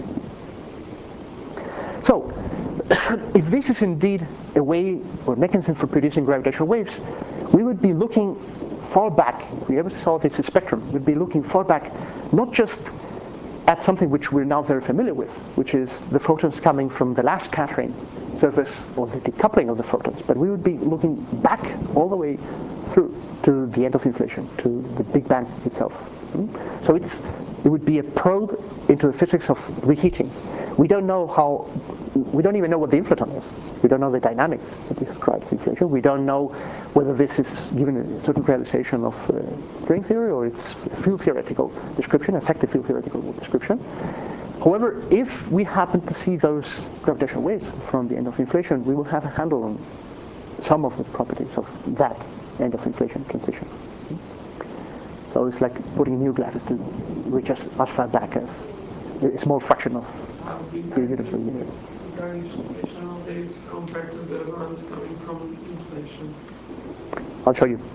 So, if this is indeed a way or mechanism for producing gravitational waves, we would be looking far back. If we ever saw this spectrum, we'd be looking far back, not just at something which we're now very familiar with, which is the photons coming from the last scattering surface or the decoupling of the photons, but we would be looking back all the way through to the end of inflation, to the Big Bang itself. So it's, it would be a probe into the physics of reheating. We don't know how, we don't even know what the inflaton is. We don't know the dynamics that describes inflation. We don't know whether this is given a certain realization of uh, string theory or it's a field theoretical description, effective field theoretical description. However, if we happen to see those gravitational waves from the end of inflation, we will have a handle on some of the properties of that end of inflation transition. So it's like putting new glasses to reach us as far back as a small fraction of the universe. Gravitational waves compared to the ones coming from inflation. I'll show you.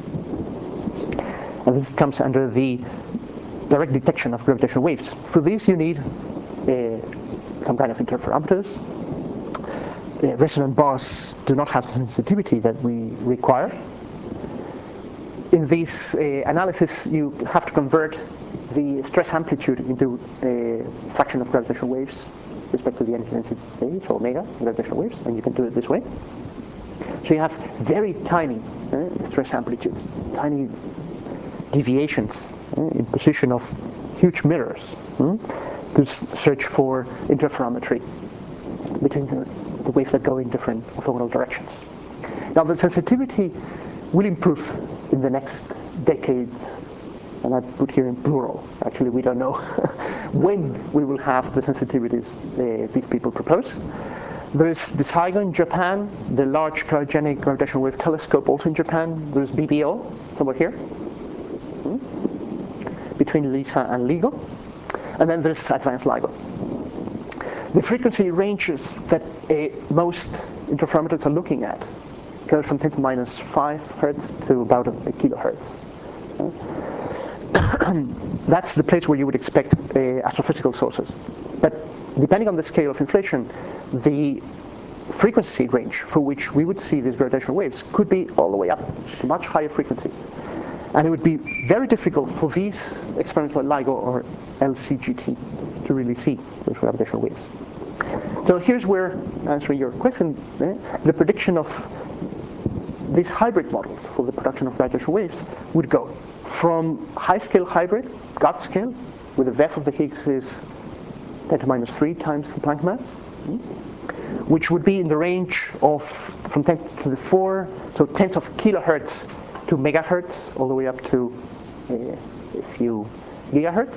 And this comes under the direct detection of gravitational waves. For this, you need uh, some kind of interferometers. Uh, resonant bars do not have the sensitivity that we require. In this uh, analysis, you have to convert the stress amplitude into a fraction of gravitational waves with respect to the energy density, so omega gravitational waves, and you can do it this way. So you have very tiny uh, stress amplitudes, tiny deviations uh, in position of huge mirrors hmm, to search for interferometry between the, the waves that go in different orthogonal directions. Now the sensitivity will improve in the next decades, and I put here in plural. Actually, we don't know when we will have the sensitivities uh, these people propose. There's the SIGO in Japan, the Large Cryogenic Gravitational Wave Telescope also in Japan. There's B B O, somewhere here, hmm? between LISA and LIGO. And then there's Advanced LIGO. The frequency ranges that uh, most interferometers are looking at goes from ten to the minus five hertz to about a, a kilohertz. That's the place where you would expect uh, astrophysical sources. But depending on the scale of inflation, the frequency range for which we would see these gravitational waves could be all the way up to much higher frequencies. And it would be very difficult for these experiments like LIGO or L C G T to really see those gravitational waves. So here's where, answering your question, eh, the prediction of these hybrid models for the production of gravitational waves would go from high-scale hybrid, GOT scale, where the V E F of the Higgs is ten to the minus three times the Planck mass, which would be in the range of from ten to the four, so tens of kilohertz to megahertz, all the way up to uh, a few gigahertz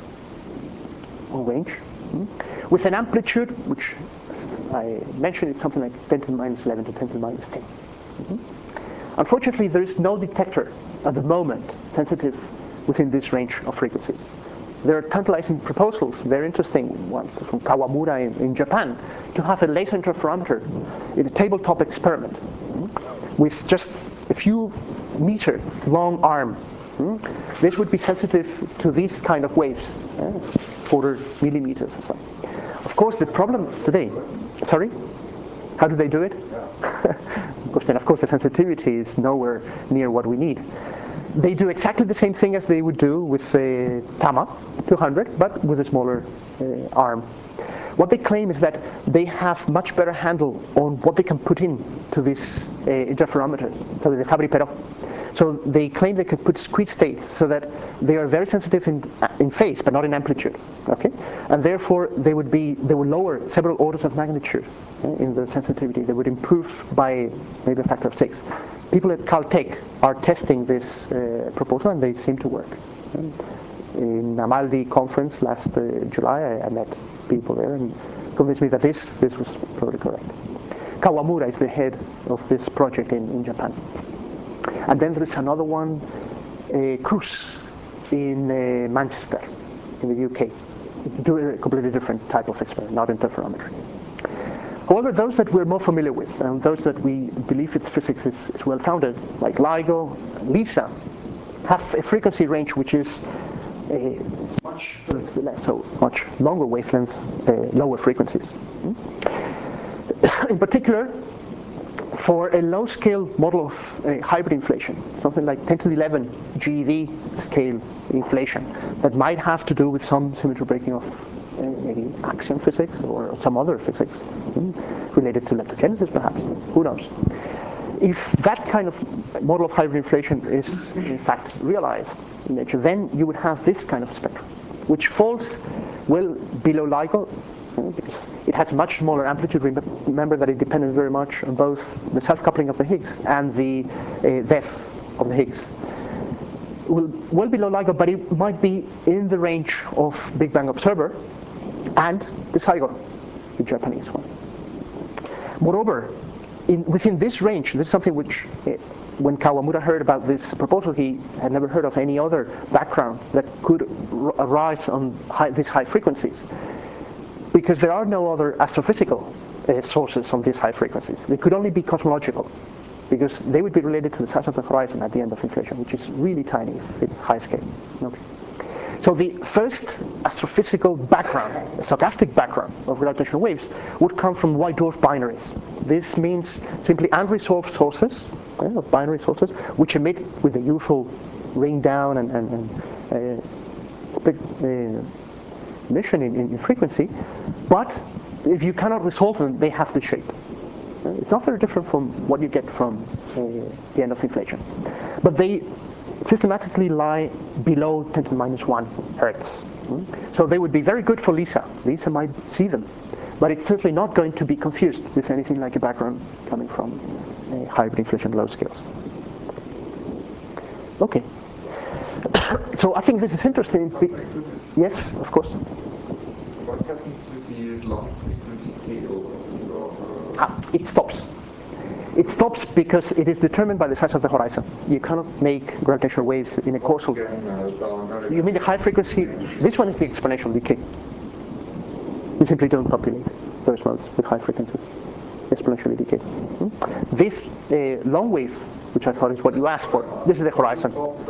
on range, with an amplitude which I mentioned is something like ten to the minus eleven to ten to the minus ten. Mm-hmm. Unfortunately, there is no detector at the moment sensitive within this range of frequencies. There are tantalizing proposals, very interesting ones from Kawamura in, in Japan, to have a laser interferometer in a tabletop experiment mm-hmm. with just a few meter long arm. Mm-hmm. This would be sensitive to these kind of waves, uh, quarter millimeters or so. Of course, the problem today, sorry? How do they do it? Of course, then of course the sensitivity is nowhere near what we need. They do exactly the same thing as they would do with uh, TAMA two hundred, but with a smaller uh, arm. What they claim is that they have much better handle on what they can put in to this uh, interferometer, so the Fabry-Perot. So they claim they could put squeeze states so that they are very sensitive in in phase, but not in amplitude. Okay, and therefore they would be they would lower several orders of magnitude uh, in the sensitivity. They would improve by maybe a factor of six. People at Caltech are testing this uh, proposal, and they seem to work. And in Amaldi conference last uh, July, I, I met people there and convinced me that this this was probably correct. Kawamura is the head of this project in, in Japan. And then there is another one, uh, Cruz, in uh, Manchester, in the U K. Do a completely different type of experiment, not interferometry. However, those that we're more familiar with, and those that we believe its physics is, is well-founded, like LIGO, LISA, have a frequency range which is uh, much less, so much longer wavelengths, uh, lower frequencies. In particular, for a low-scale model of uh, hybrid inflation, something like ten to the eleven G E V scale inflation, that might have to do with some symmetry breaking of uh, maybe axion physics or some other physics mm, related to leptogenesis, perhaps. Who knows? If that kind of model of hybrid inflation is in fact realized in nature, then you would have this kind of spectrum, which falls well below LIGO, because it has much smaller amplitude. Remember that it depended very much on both the self-coupling of the Higgs and the uh, V E F of the Higgs. Well, well below LIGO, but it might be in the range of Big Bang Observer and the SIGO, the Japanese one. Moreover, in, within this range, this is something which, uh, when Kawamura heard about this proposal, he had never heard of any other background that could r- arise on high, these high frequencies. Because there are no other astrophysical uh, sources on these high frequencies. They could only be cosmological, because they would be related to the size of the horizon at the end of inflation, which is really tiny if it's high scale. Okay. So the first astrophysical background, a stochastic background of gravitational waves, would come from white dwarf binaries. This means simply unresolved sources, okay, of binary sources, which emit with the usual ring down and, and, and uh, big, uh, emission in, in frequency, but if you cannot resolve them, they have the shape. It's not very different from what you get from uh, the end of inflation. But they systematically lie below ten to the minus one hertz. So they would be very good for LISA. LISA might see them, but it's certainly not going to be confused with anything like a background coming from uh, hybrid inflation low scales. Okay. So I think this is interesting. Yes, of course. What happens with the long frequency tail? Ah, it stops. It stops because it is determined by the size of the horizon. You cannot make gravitational waves in a causal. You mean the high frequency? This one is the exponential decay. You simply don't populate those modes with high frequency. Exponentially decay. Hmm? This uh, long wave, which I thought is what you asked for, this is the horizon.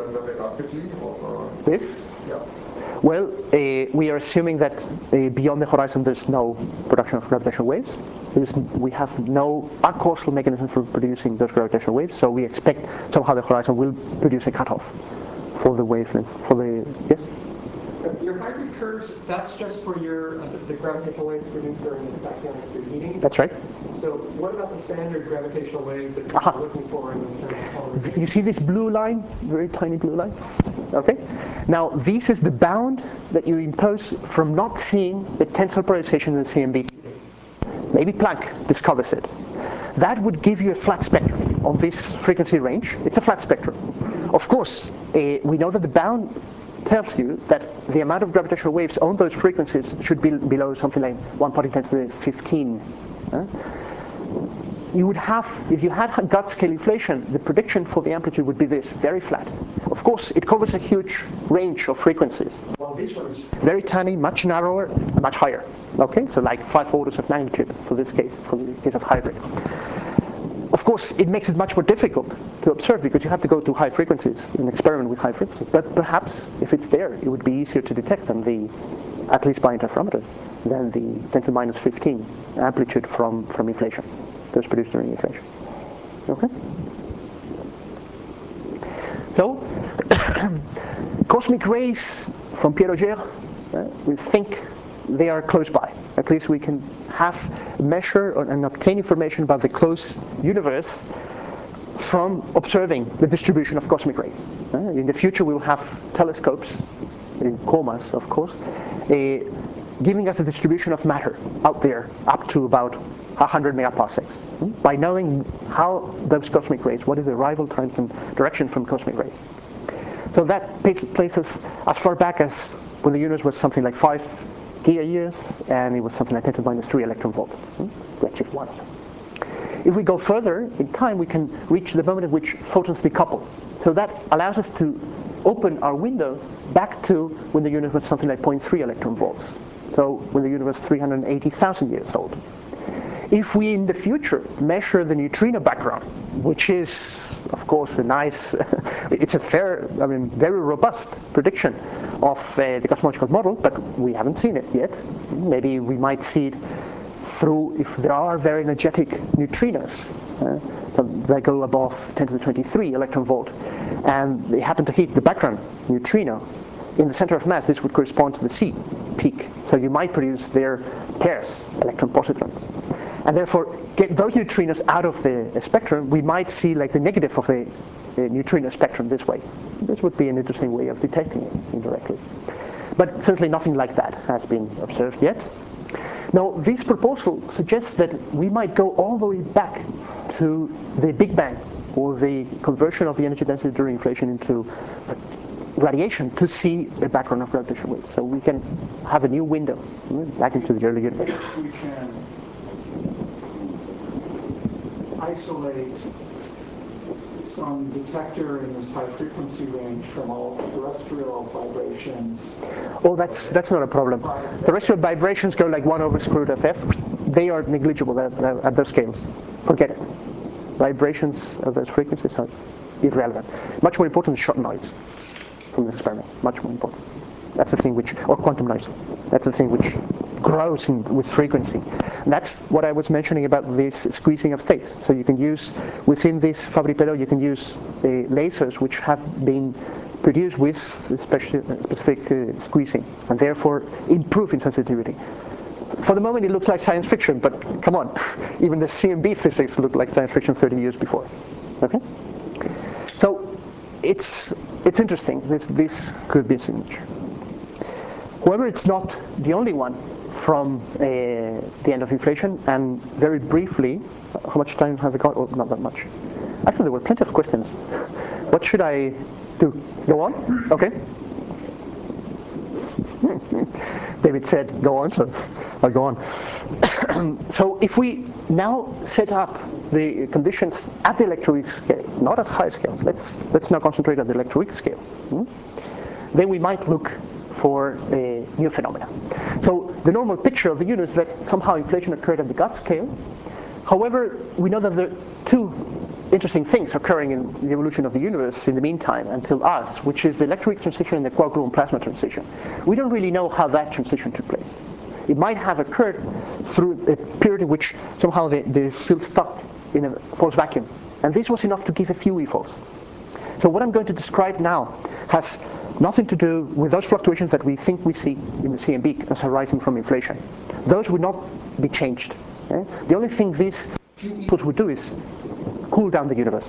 This? Well, uh, we are assuming that uh, beyond the horizon there's no production of gravitational waves. There's, we have no acausal mechanism for producing those gravitational waves, so we expect somehow the horizon will produce a cutoff for the wavelength. For the yes. Your hybrid curves, that's just for your uh, the, the gravitational waves produced during this bacterial heating? That's right. So what about the standard gravitational waves that you're Aha. looking for in terms of polarization? You see this blue line, very tiny blue line? Okay. Now this is the bound that you impose from not seeing the tensor polarization in the C M B. Maybe Planck discovers it. That would give you a flat spectrum on this frequency range. It's a flat spectrum. Of course, uh, we know that the bound tells you that the amount of gravitational waves on those frequencies should be below something like one part ten to the fifteen. Huh? You would have, if you had gut scale inflation, the prediction for the amplitude would be this, very flat. Of course, it covers a huge range of frequencies. Well, this one is very tiny, much narrower, much higher. Okay, so like five orders of magnitude for this case, for the case of hybrid. Of course, it makes it much more difficult to observe because you have to go to high frequencies and experiment with high frequencies. But perhaps, if it's there, it would be easier to detect than the, at least by interferometer, than the ten to the minus fifteen amplitude from, from inflation. Those produced during inflation. Okay? So, cosmic rays from Pierre Auger, uh, we think they are close by. At least we can have measure and obtain information about the close universe from observing the distribution of cosmic rays. Uh, in the future we will have telescopes, in comas of course, uh, giving us the distribution of matter out there up to about one hundred megaparsecs. Hmm? By knowing how those cosmic rays, what is the arrival time and direction from cosmic rays. So that places as far back as when the universe was something like five giga years, and it was something like ten to the minus three electron volt, hmm? redshift one. If we go further in time, we can reach the moment at which photons decouple. So that allows us to open our window back to when the universe was something like zero point three electron volts. So when the universe was three hundred eighty thousand years old. If we in the future measure the neutrino background, which is of course a nice, it's a fair, I mean very robust prediction of uh, the cosmological model, but we haven't seen it yet. Maybe we might see it through, if there are very energetic neutrinos, uh, so they go above ten to the twenty-three electron volt, and they happen to hit the background neutrino in the center of mass. This would correspond to the C peak. So you might produce their pairs, electron-positrons. And therefore, get those neutrinos out of the spectrum, we might see like the negative of a, a neutrino spectrum this way. This would be an interesting way of detecting it indirectly. But certainly nothing like that has been observed yet. Now, this proposal suggests that we might go all the way back to the Big Bang, or the conversion of the energy density during inflation into radiation, to see the background of gravitational waves. So we can have a new window back into the early universe. We can isolate some detector in this high frequency range from all terrestrial vibrations. Oh, that's that's not a problem. Terrestrial vibrations go like one over square root of f. They are negligible at, at those scales. Forget it. Vibrations of those frequencies are irrelevant. Much more important is shot noise from the experiment. Much more important. That's the thing which, or quantum noise. That's the thing which grows in, with frequency. And that's what I was mentioning about this squeezing of states. So you can use, within this Fabry-Perot, you can use uh, lasers which have been produced with special, specific uh, squeezing, and therefore improve in sensitivity. For the moment it looks like science fiction, but come on, even the C M B physics looked like science fiction thirty years before. Okay? So it's, it's interesting, this, this could be a signature. However, it's not the only one from uh, the end of inflation, and very briefly, how much time have we got? Oh, not that much. Actually, there were plenty of questions. What should I do? Go on? Okay. David said, go on, so I'll go on. So if we now set up the conditions at the electroweak scale, not at high scale, let's, let's now concentrate on the electroweak scale, hmm? then we might look for a new phenomena. So the normal picture of the universe is that somehow inflation occurred at the gut scale. However, we know that there are two interesting things occurring in the evolution of the universe in the meantime until us, which is the electroweak transition and the quark-gluon plasma transition. We don't really know how that transition took place. It might have occurred through a period in which somehow the, the field stuck in a false vacuum. And this was enough to give a few E F Os. So what I'm going to describe now has nothing to do with those fluctuations that we think we see in the C M B as arising from inflation. Those would not be changed. Okay? The only thing these few E F Os would do is cool down the universe.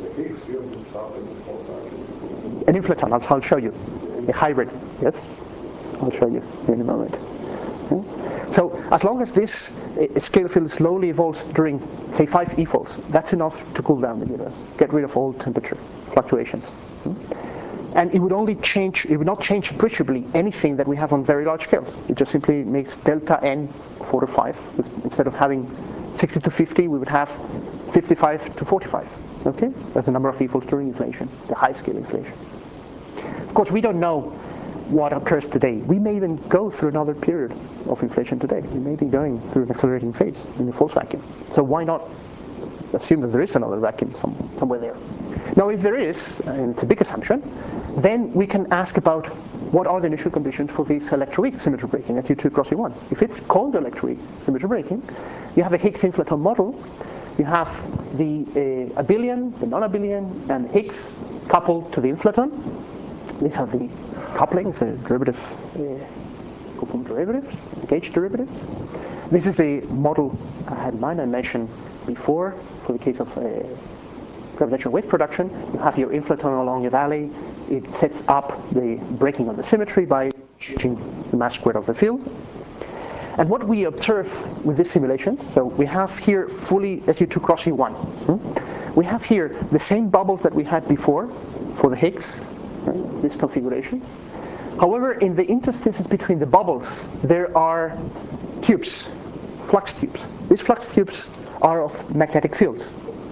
An inflaton, I'll, I'll show you. A hybrid, yes? I'll show you in a moment. Okay? So as long as this uh, scalar field slowly evolves during, say, five E F Os, that's enough to cool down the universe, get rid of all temperature fluctuations. And it would only change, it would not change appreciably anything that we have on very large scales. It just simply makes delta n four to five. Instead of having sixty to fifty, we would have fifty-five to forty-five. Okay? That's the number of E F Os during inflation, the high scale inflation. Of course, we don't know what occurs today. We may even go through another period of inflation today. We may be going through an accelerating phase in the false vacuum. So why not assume that there is another vacuum some, somewhere there? Now, if there is, and it's a big assumption, then we can ask about what are the initial conditions for this electroweak symmetry breaking at U two cross U one. If it's called electroweak symmetry breaking, you have a Higgs inflaton model, you have the uh, abelian, the non-abelian, and Higgs coupled to the inflaton. These are the couplings, the derivative, uh, Coulomb derivatives, gauge derivatives. This is the model I had in mind, I mentioned before, for the case of uh, gravitational wave production. You have your inflaton along a valley. It sets up the breaking of the symmetry by changing the mass square of the field. And what we observe with this simulation, so we have here fully S U two cross U one. Hmm? We have here the same bubbles that we had before for the Higgs, right, this configuration. However, in the interstices between the bubbles, there are tubes, flux tubes. These flux tubes are of magnetic fields.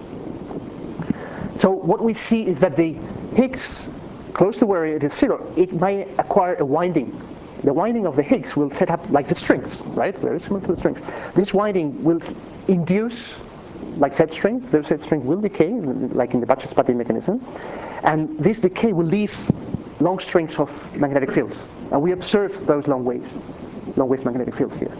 So what we see is that the Higgs, close to where it is zero, it may acquire a winding. The winding of the Higgs will set up like the strings, right? Very similar to the strings. This winding will induce, like Z strings, those Z strings will decay, like in the Batch-Spati mechanism. And this decay will leave long strings of magnetic fields. And we observe those long waves, long wave magnetic fields here.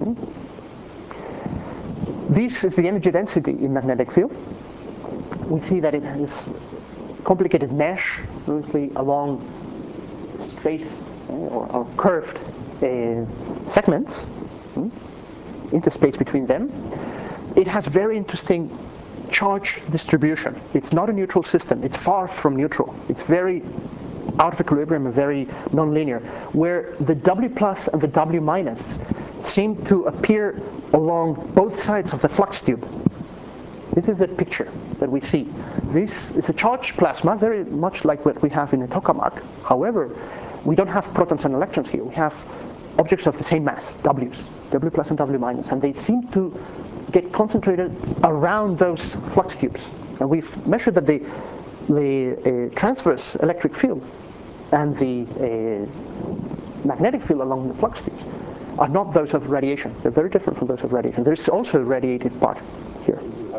This is the energy density in magnetic field. We see that it has complicated mesh, mostly along straight uh, or, or curved uh, segments, hmm? interspace between them. It has very interesting charge distribution. It's not a neutral system. It's far from neutral. It's very out of equilibrium and very nonlinear, where the W plus and the W minus seem to appear along both sides of the flux tube. This is the picture that we see. This is a charged plasma, very much like what we have in a tokamak. However, we don't have protons and electrons here. We have objects of the same mass, W's, W plus and W minus, and they seem to get concentrated around those flux tubes. And we've measured that the, the uh, transverse electric field and the uh, magnetic field along the flux tubes are not those of radiation. They're very different from those of radiation. There's also a radiated part here.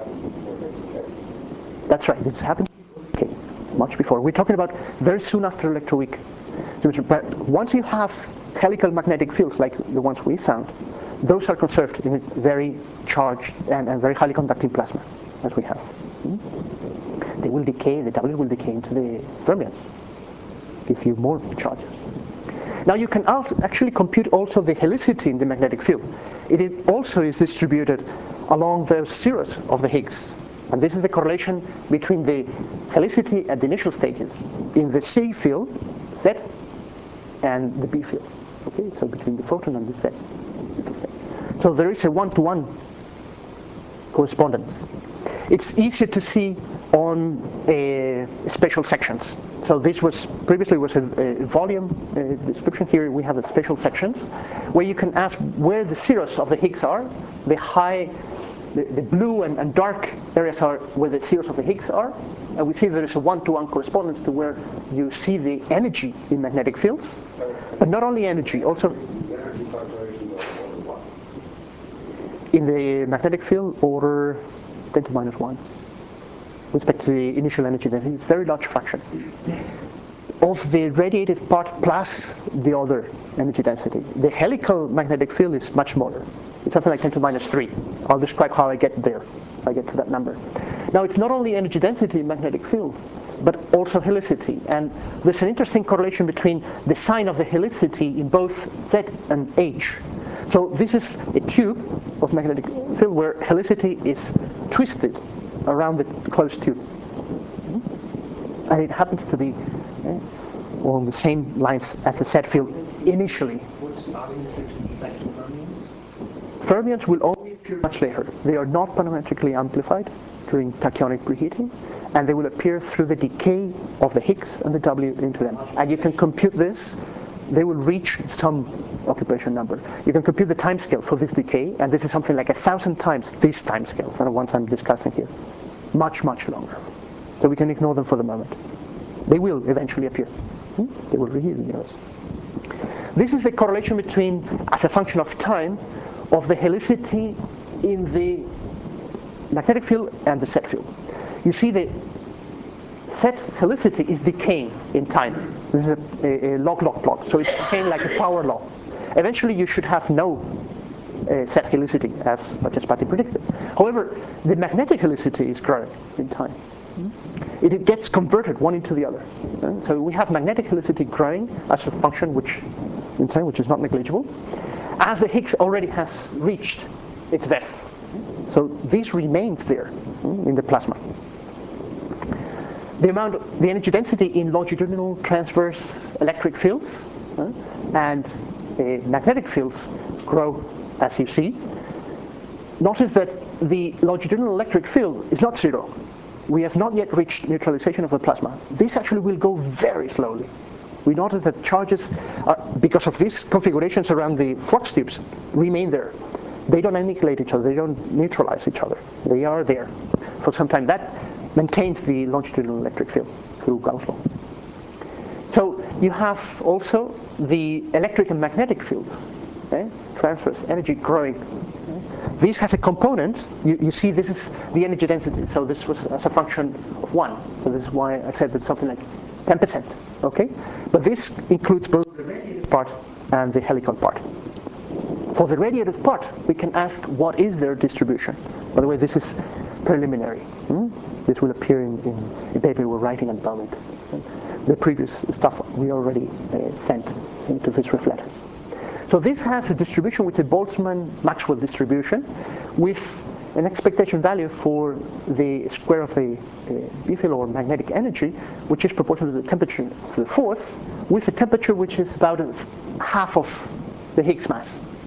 That's right, this happened okay, much before. We're talking about very soon after electroweak symmetry. But once you have helical magnetic fields like the ones we found, those are conserved in a very charged and, and very highly conducting plasma, as we have. Hmm? They will decay, the W will decay into the fermions, give you more charges. Now you can also actually compute also the helicity in the magnetic field. It is also is distributed along the zeros of the Higgs. And this is the correlation between the helicity at the initial stages in the C field, Z, and the B field. Okay, so between the photon and the Z. So there is a one-to-one correspondence. It's easier to see on uh, special sections. So this was previously was a, a volume uh, description. Here we have a special sections where you can ask where the zeros of the Higgs are. The high, the, the blue and, and dark areas are where the zeros of the Higgs are, and we see there is a one-to-one correspondence to where you see the energy in magnetic fields, but not only energy, also in the magnetic field order ten to the minus one. With respect to the initial energy density, it's a very large fraction of the radiative part plus the other energy density. The helical magnetic field is much smaller. It's something like ten to the minus three. I'll describe how I get there. I get to that number. Now, it's not only energy density in magnetic field, but also helicity. And there's an interesting correlation between the sign of the helicity in both Z and H. So this is a tube of magnetic field where helicity is twisted around the closed tube. And it happens to be eh, along the same lines as the Z field initially. What's the effect of fermions? Fermions will only appear much later. They are not parametrically amplified during tachyonic preheating, and they will appear through the decay of the Higgs and the W into them. And you can compute this. They will reach some occupation number. You can compute the time scale for this decay, and this is something like a thousand times these time scales, not the ones I'm discussing here. Much, much longer. So we can ignore them for the moment. They will eventually appear. Hmm? They will reheat in the universe. This is the correlation between, as a function of time, of the helicity in the magnetic field and the Z field. You see the Z helicity is decaying in time. This is a, a log-log plot, so it's decaying like a power law. Eventually you should have no uh, Z helicity, as Vajraspati predicted. However, the magnetic helicity is growing in time. It, it gets converted one into the other. So we have magnetic helicity growing as a function which, in time, which is not negligible, as the Higgs already has reached its depth. So this remains there in the plasma. The amount, of, the energy density in longitudinal transverse electric fields uh, and uh, magnetic fields grow, as you see. Notice that the longitudinal electric field is not zero. We have not yet reached neutralization of the plasma. This actually will go very slowly. We notice that charges, are, because of these configurations around the flux tubes, remain there. They don't annihilate each other. They don't neutralize each other. They are there for some time. That maintains the longitudinal electric field through Gauss law. So you have also the electric and magnetic fields, okay? Transverse energy growing. Okay? This has a component. You, you see, this is the energy density. So this was as a function of one. So this is why I said it's something like ten percent. Okay, but this includes both the radiative part and the helical part. For the radiative part, we can ask what is their distribution. By the way, this is preliminary. Hmm? This will appear in, in the paper we're writing at the moment. The previous stuff we already uh, sent into this reflector. So this has a distribution which is a Boltzmann-Maxwell distribution with an expectation value for the square of the uh, B field or magnetic energy, which is proportional to the temperature to the fourth, with a temperature which is about a half of the Higgs mass.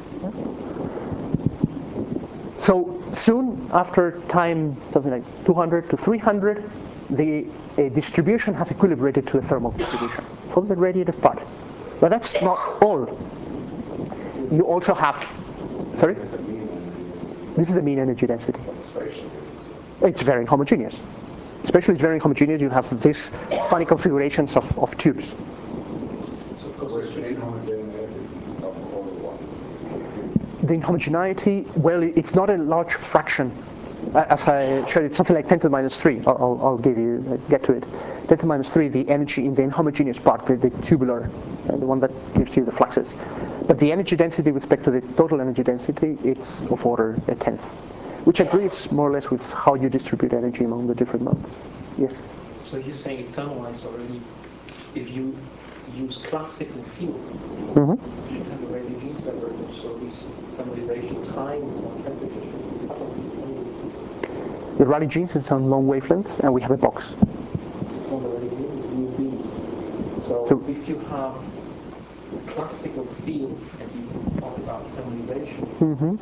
So soon after time, something like two hundred to three hundred, the uh, distribution has equilibrated to a thermal distribution for the radiative part. But that's not all. You also have, sorry? This is the mean energy density. It's very homogeneous. Especially it's very homogeneous. You have these funny configurations of, of tubes. The inhomogeneity, well, it's not a large fraction. As I showed, it's something like ten to the minus three. I'll, I'll give you, get to it. ten to the minus three, the energy in the inhomogeneous part, the, the tubular, uh, the one that gives you the fluxes. But the energy density with respect to the total energy density, it's of order a tenth, which agrees more or less with how you distribute energy among the different modes. Yes? So you're saying it thermalizes already if you use classical field, Mm-hmm. you should have a radial Jeans divergence, so this thermalization time or temperature should be coupled. The Rayleigh Jeans is on long wavelengths, and we have a box. On the radial Jeans is U V. So, So if you have a classical field and you apply about thermalization. Mm-hmm.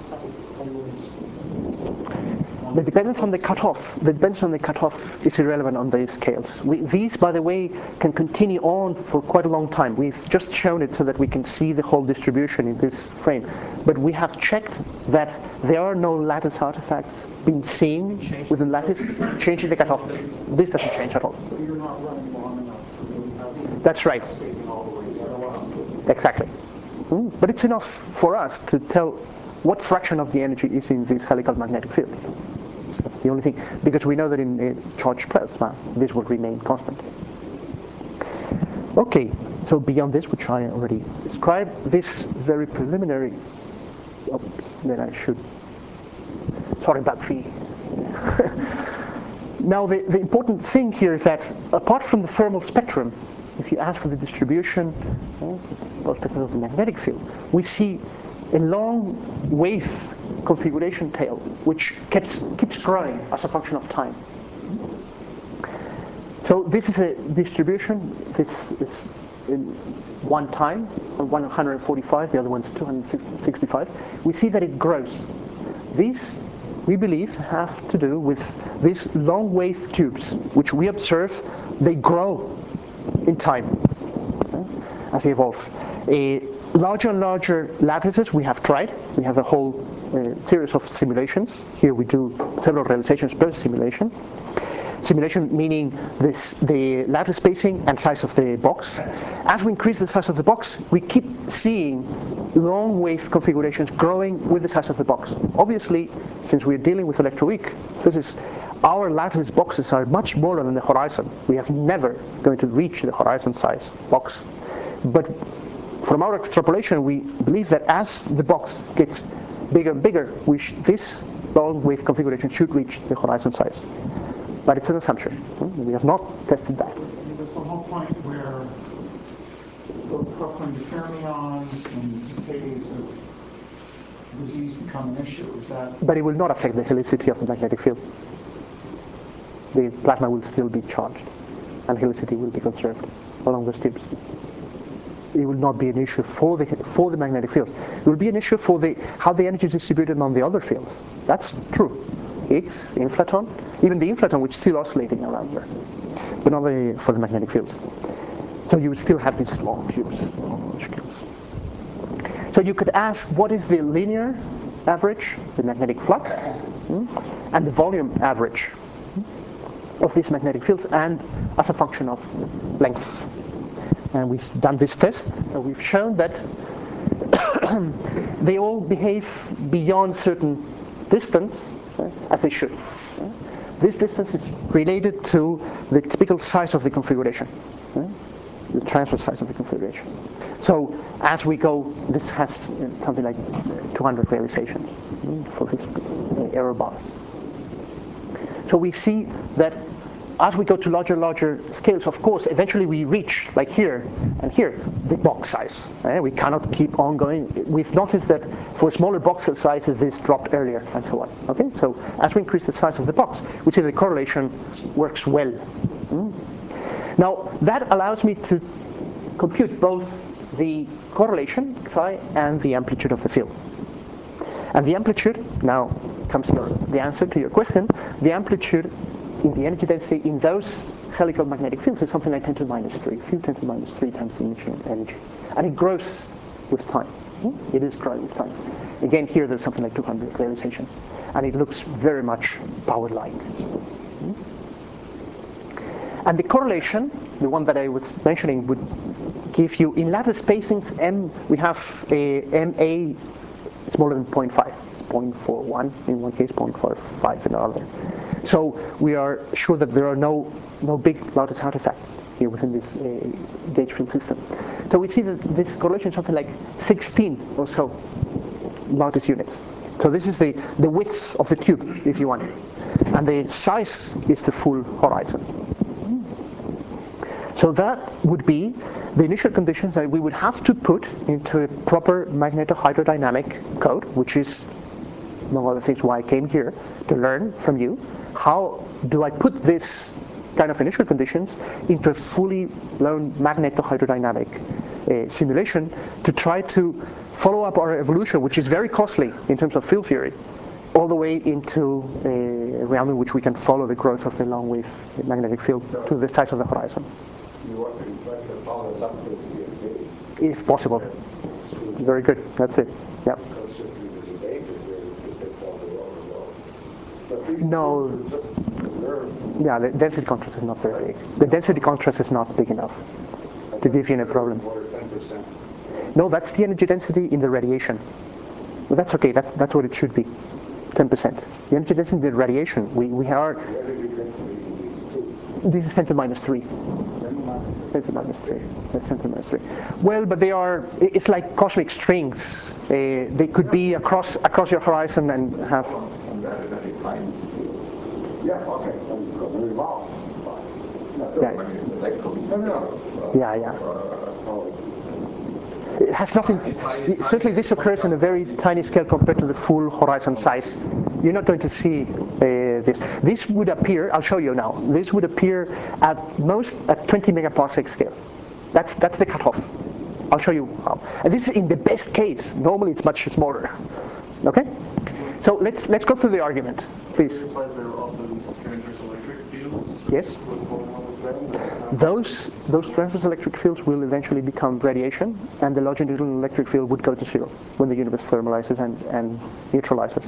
The dependence on the cutoff, the dependence on the cutoff is irrelevant on these scales. We, these, by the way, can continue on for quite a long time. We've just shown it so that we can see the whole distribution in this frame. But we have checked that there are no lattice artifacts being seen within lattice, changing the cutoff. This doesn't change at all. But you're not running long enough to really have That's right. all the way. Exactly. Mm. But it's enough for us to tell what fraction of the energy is in this helical magnetic field. That's the only thing, because we know that in uh, charged plasma, this will remain constant. Okay, so beyond this, which I already described, this very preliminary, oh, then I should, sorry about the, now the, the important thing here is that apart from the thermal spectrum, if you ask for the distribution uh, of the magnetic field, we see a long wave configuration tail which keeps, keeps growing as a function of time. So this is a distribution. This is in one time, one hundred forty-five, the other one's two hundred sixty-five. We see that it grows. These, we believe, have to do with these long wave tubes, which we observe, they grow in time as they evolve. A larger and larger lattices we have tried. We have a whole uh, series of simulations. Here we do several realizations per simulation. Simulation meaning this, the lattice spacing and size of the box. As we increase the size of the box, we keep seeing long wave configurations growing with the size of the box. Obviously, since we're dealing with electroweak, this is our lattice boxes are much smaller than the horizon. We are never going to reach the horizon size box. But from our extrapolation, we believe that as the box gets bigger and bigger, we sh this long wave configuration should reach the horizon size. But it's an assumption. We have not tested that. There's a whole point where the Crooklyn fermions and decays of disease become an issue. Is that? But it will not affect the helicity of the magnetic field. The plasma will still be charged, and helicity will be conserved along those tubes. It will not be an issue for the for the magnetic field. It will be an issue for the how the energy is distributed among the other fields. That's true. Higgs, inflaton, even the inflaton, which is still oscillating around there, but not the, for the magnetic field. So you would still have these long tubes. So you could ask, what is the linear average, the magnetic flux, hmm, and the volume average of these magnetic fields, and as a function of length. And we've done this test, and we've shown that they all behave beyond certain distance, uh, as they should. Uh, this distance is related to the typical size of the configuration, uh, the transfer size of the configuration. So as we go, this has uh, something like two hundred realizations uh, for this uh, error bars. So we see that as we go to larger and larger scales, of course, eventually we reach, like here and here, the box size. Right? We cannot keep on going. We've noticed that for smaller box sizes, this dropped earlier, and so on. Okay, so as we increase the size of the box, we see the correlation works well. Mm? Now, that allows me to compute both the correlation, psi, and the amplitude of the field. And the amplitude, now comes your, the answer to your question, the amplitude in the energy density in those helical magnetic fields is something like ten to the minus three, a few ten to the minus three times the initial energy. And it grows with time. It is growing with time. Again, here there's something like two hundred realizations. And it looks very much power-like. And the correlation, the one that I was mentioning, would give you, in lattice spacings, M, we have a M A smaller than zero point five. zero point four one in one case, zero point four five in another. So we are sure that there are no no big lattice artifacts here within this uh, gauge field system. So we see that this correlation is something like sixteen or so lattice units. So this is the, the width of the tube, if you want. And the size is the full horizon. So that would be the initial conditions that we would have to put into a proper magnetohydrodynamic code, which is, among other things, why I came here, to learn from you. How do I put this kind of initial conditions into a fully blown magnetohydrodynamic uh, simulation to try to follow up our evolution, which is very costly in terms of field theory, all the way into a realm in which we can follow the growth of the long wave magnetic field to the size of the horizon. You want to reflect the follows up to the C F D. If possible. Very good. That's it. Yeah. Because simply there's a danger there if they fall below or low. But these No. things are just observed. Yeah, the density contrast is not very big. The density contrast is not big enough to give you any problem. Or ten percent. No, that's the energy density in the radiation. Well, that's okay. That's that's what it should be. ten percent. The energy density in the radiation. We we are. The energy density in these two. This is ten to minus three. ten to minus three. That's ten to minus three. Well, but they are. It's like cosmic strings. Uh, they could be across across your horizon and have. On very, very tiny scale. Yeah, okay. Then it's going to evolve. Yeah. I mean, it's electron. No, no. Yeah, yeah. Oh, It has nothing. Certainly, this occurs in a very tiny scale compared to the full horizon size. You're not going to see uh, this. This would appear. I'll show you now. This would appear at most at twenty megaparsec scale. That's that's the cutoff. I'll show you how. And this is in the best case. Normally, it's much smaller. Okay. So let's let's go through the argument, please. Yes. Those those transverse electric fields will eventually become radiation, and the longitudinal electric field would go to zero when the universe thermalizes and, and neutralizes.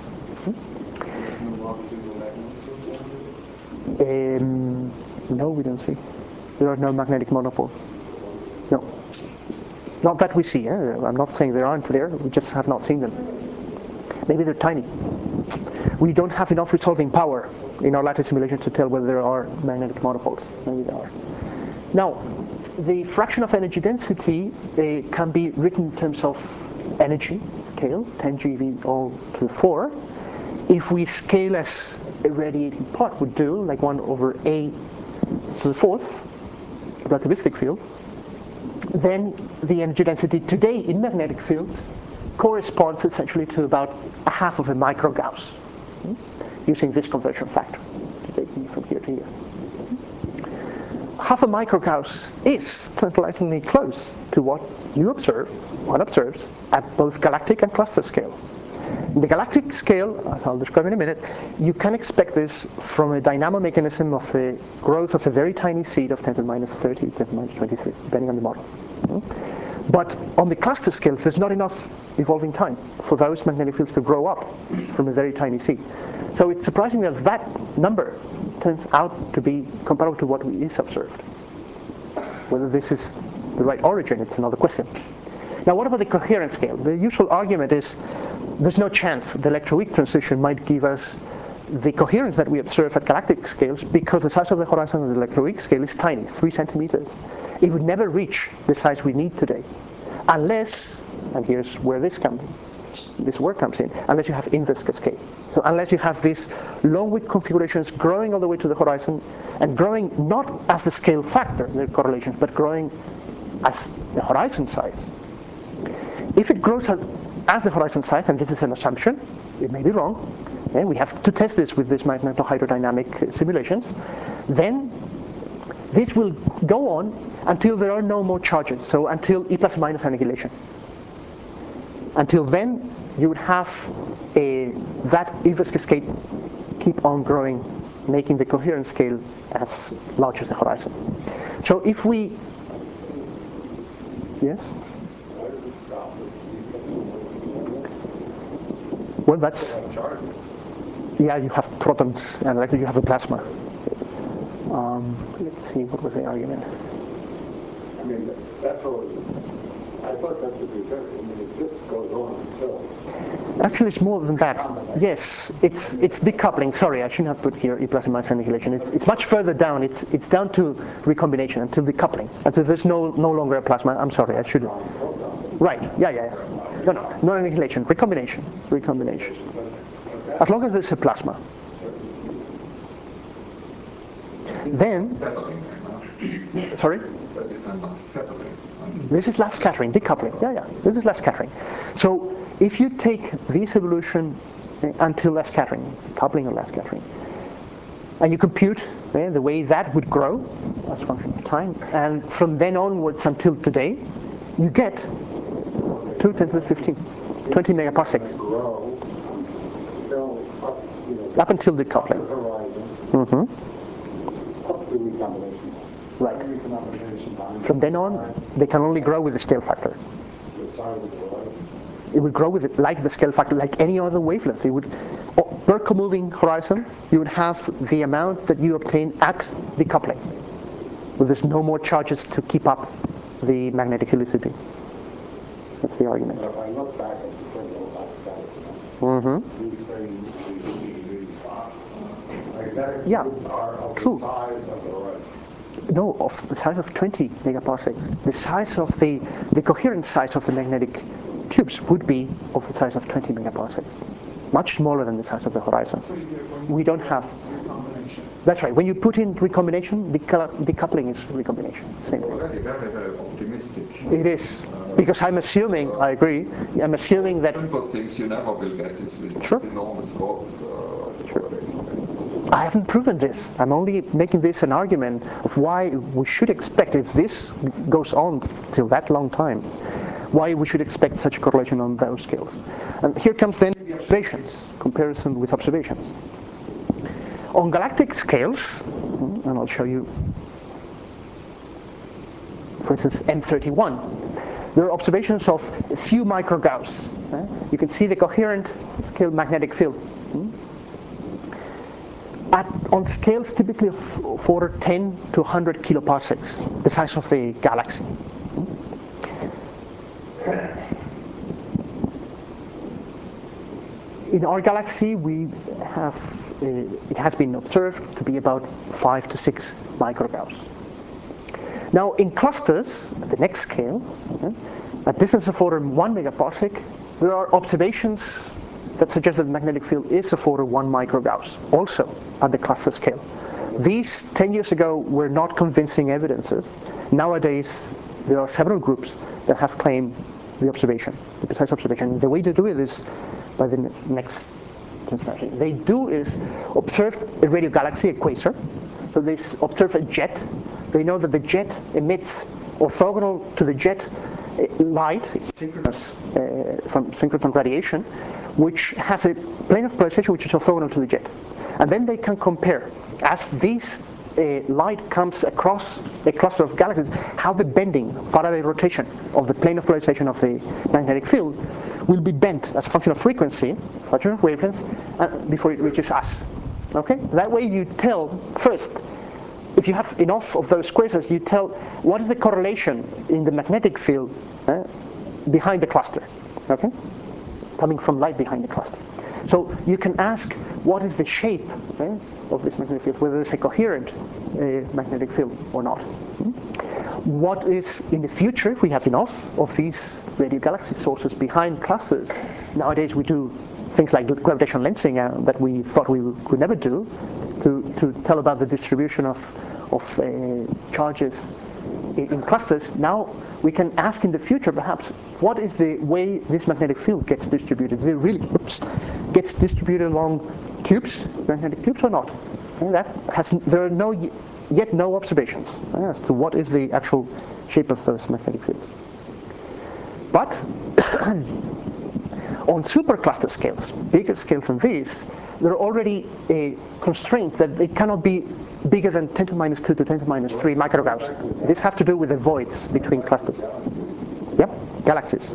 Um, no, we don't see. There are no magnetic monopoles. No. Not that we see. Eh? I'm not saying there aren't there. We just have not seen them. Maybe they're tiny. We don't have enough resolving power in our lattice simulation to tell whether there are magnetic monopoles. Maybe there are. Now, the fraction of energy density uh, can be written in terms of energy scale, ten G V all to the four. If we scale as a radiating part would do, like one over A to the fourth relativistic field, then the energy density today in magnetic fields corresponds essentially to about a half of a micro Gauss, hmm? using this conversion factor, taking from here to here. Half a micro Gauss is tantalizingly close to what you observe, one observes, at both galactic and cluster scale. In the galactic scale, as I'll describe in a minute, you can expect this from a dynamo mechanism of a growth of a very tiny seed of ten to the minus thirty, ten to the minus twenty-three, depending on the model. Hmm? But on the cluster scale, there's not enough evolving time for those magnetic fields to grow up from a very tiny seed. So it's surprising that that number turns out to be comparable to what we is observed. Whether this is the right origin, it's another question. Now, what about the coherent scale? The usual argument is there's no chance the electroweak transition might give us the coherence that we observe at galactic scales because the size of the horizon of the electroweak scale is tiny, three centimeters. It would never reach the size we need today, unless, and here's where this comes, this word comes in, unless you have inverse cascade. So unless you have these long weak configurations growing all the way to the horizon, and growing not as the scale factor, the correlations, but growing as the horizon size. If it grows as, as the horizon size, and this is an assumption, it may be wrong, okay, we have to test this with these magnetohydrodynamic simulations, then this will go on until there are no more charges, so until E plus minus annihilation. Until then, you would have a, that inverse cascade keep on growing, making the coherent scale as large as the horizon. So if we, yes? Well, that's, yeah, you have protons, and like you have a plasma. Um, let's see, what was the argument? I mean, that's what I thought that would be very, I mean, if this goes on until. Actually, it's more than that. Yes, it's it's decoupling. Sorry, I shouldn't have put here E plus minus annihilation. It's it's much further down. It's it's down to recombination, until decoupling, until there's no no longer a plasma. I'm sorry, I should. Right. Yeah, yeah, yeah. No, no, no annihilation. Recombination. Recombination. As long as there's a plasma. Then. Sorry. That is then not settling. This is last scattering, decoupling. Yeah, yeah. This is last scattering. So if you take this evolution until last scattering, coupling or last scattering, and you compute eh, the way that would grow as a function of time, and from then onwards until today, you get two, ten to the fifteen, twenty megaparsecs. Grow until up, you know, Up until decoupling. the horizon, Mm-hmm. up to recombination. Right. Recombination time. From then on, they can only grow with the scale factor. The size of the horizon. It would grow with it like the scale factor, like any other wavelength. It would, oh, Berkeley moving horizon, you would have the amount that you obtain at decoupling. Well, there's no more charges to keep up the magnetic helicity. That's the argument. But if I look back at the thermal outside, Mm-hmm. these things, these, these uh, magnetic Yeah, fields are of true. the size of the horizon. No, of the size of twenty megaparsecs. The size of the, the coherent size of the magnetic tubes would be of the size of twenty megaparsecs. Much smaller than the size of the horizon. We don't have. Recombination. That's right. When you put in recombination, decu- decoupling is recombination. Same thing. Already very, very optimistic. It is. Because I'm assuming, I agree, I'm assuming that Simple things you never will get is this Sure. enormous growth. Uh, Sure. I haven't proven this. I'm only making this an argument of why we should expect, if this goes on till that long time, why we should expect such a correlation on those scales. And here comes then the observations, comparison with observations. On galactic scales, and I'll show you, for instance, M thirty-one, there are observations of a few microgauss. Uh, you can see the coherent scale magnetic field. At, on scales typically of for ten to one hundred kiloparsecs, the size of the galaxy. In our galaxy, we have, uh, it has been observed to be about five to six microgauss. Now, in clusters, at the next scale, uh, at distance of order one megaparsec, there are observations that suggest that the magnetic field is of order one microgauss, also at the cluster scale. These, ten years ago, were not convincing evidences. Nowadays, there are several groups that have claimed the observation, the precise observation. The way to do it is by the ne- next transparency. They do is observe a radio galaxy, a quasar. So they s- observe a jet. They know that the jet emits orthogonal to the jet uh, light, synchronous uh, from synchrotron radiation, which has a plane of polarization which is orthogonal to the jet. And then they can compare, as these uh, light comes across a cluster of galaxies, how the bending, Faraday rotation of the plane of polarization of the magnetic field will be bent as a function of frequency, function of wavelength, uh, before it reaches us. Okay? That way you tell, first, if you have enough of those quasars, you tell what is the correlation in the magnetic field uh, behind the cluster, okay? Coming from light behind the cluster. So you can ask what is the shape uh, of this magnetic field, whether it's a coherent uh, magnetic field or not. Hmm? What is in the future, if we have enough of these radio galaxy sources behind clusters? Nowadays we do things like gravitational lensing uh, that we thought we could never do to, to tell about the distribution of, of uh, charges in, in clusters. Now we can ask in the future perhaps what is the way this magnetic field gets distributed. Is it really oops, gets distributed along tubes, magnetic tubes or not? And that has, there are no yet no observations uh, as to what is the actual shape of those magnetic fields. But on supercluster scales, bigger scales than these, there are already a constraints that they cannot be bigger than ten to the minus two to ten to the minus three microgauss. This has to do with the voids between clusters. Yep, galaxies.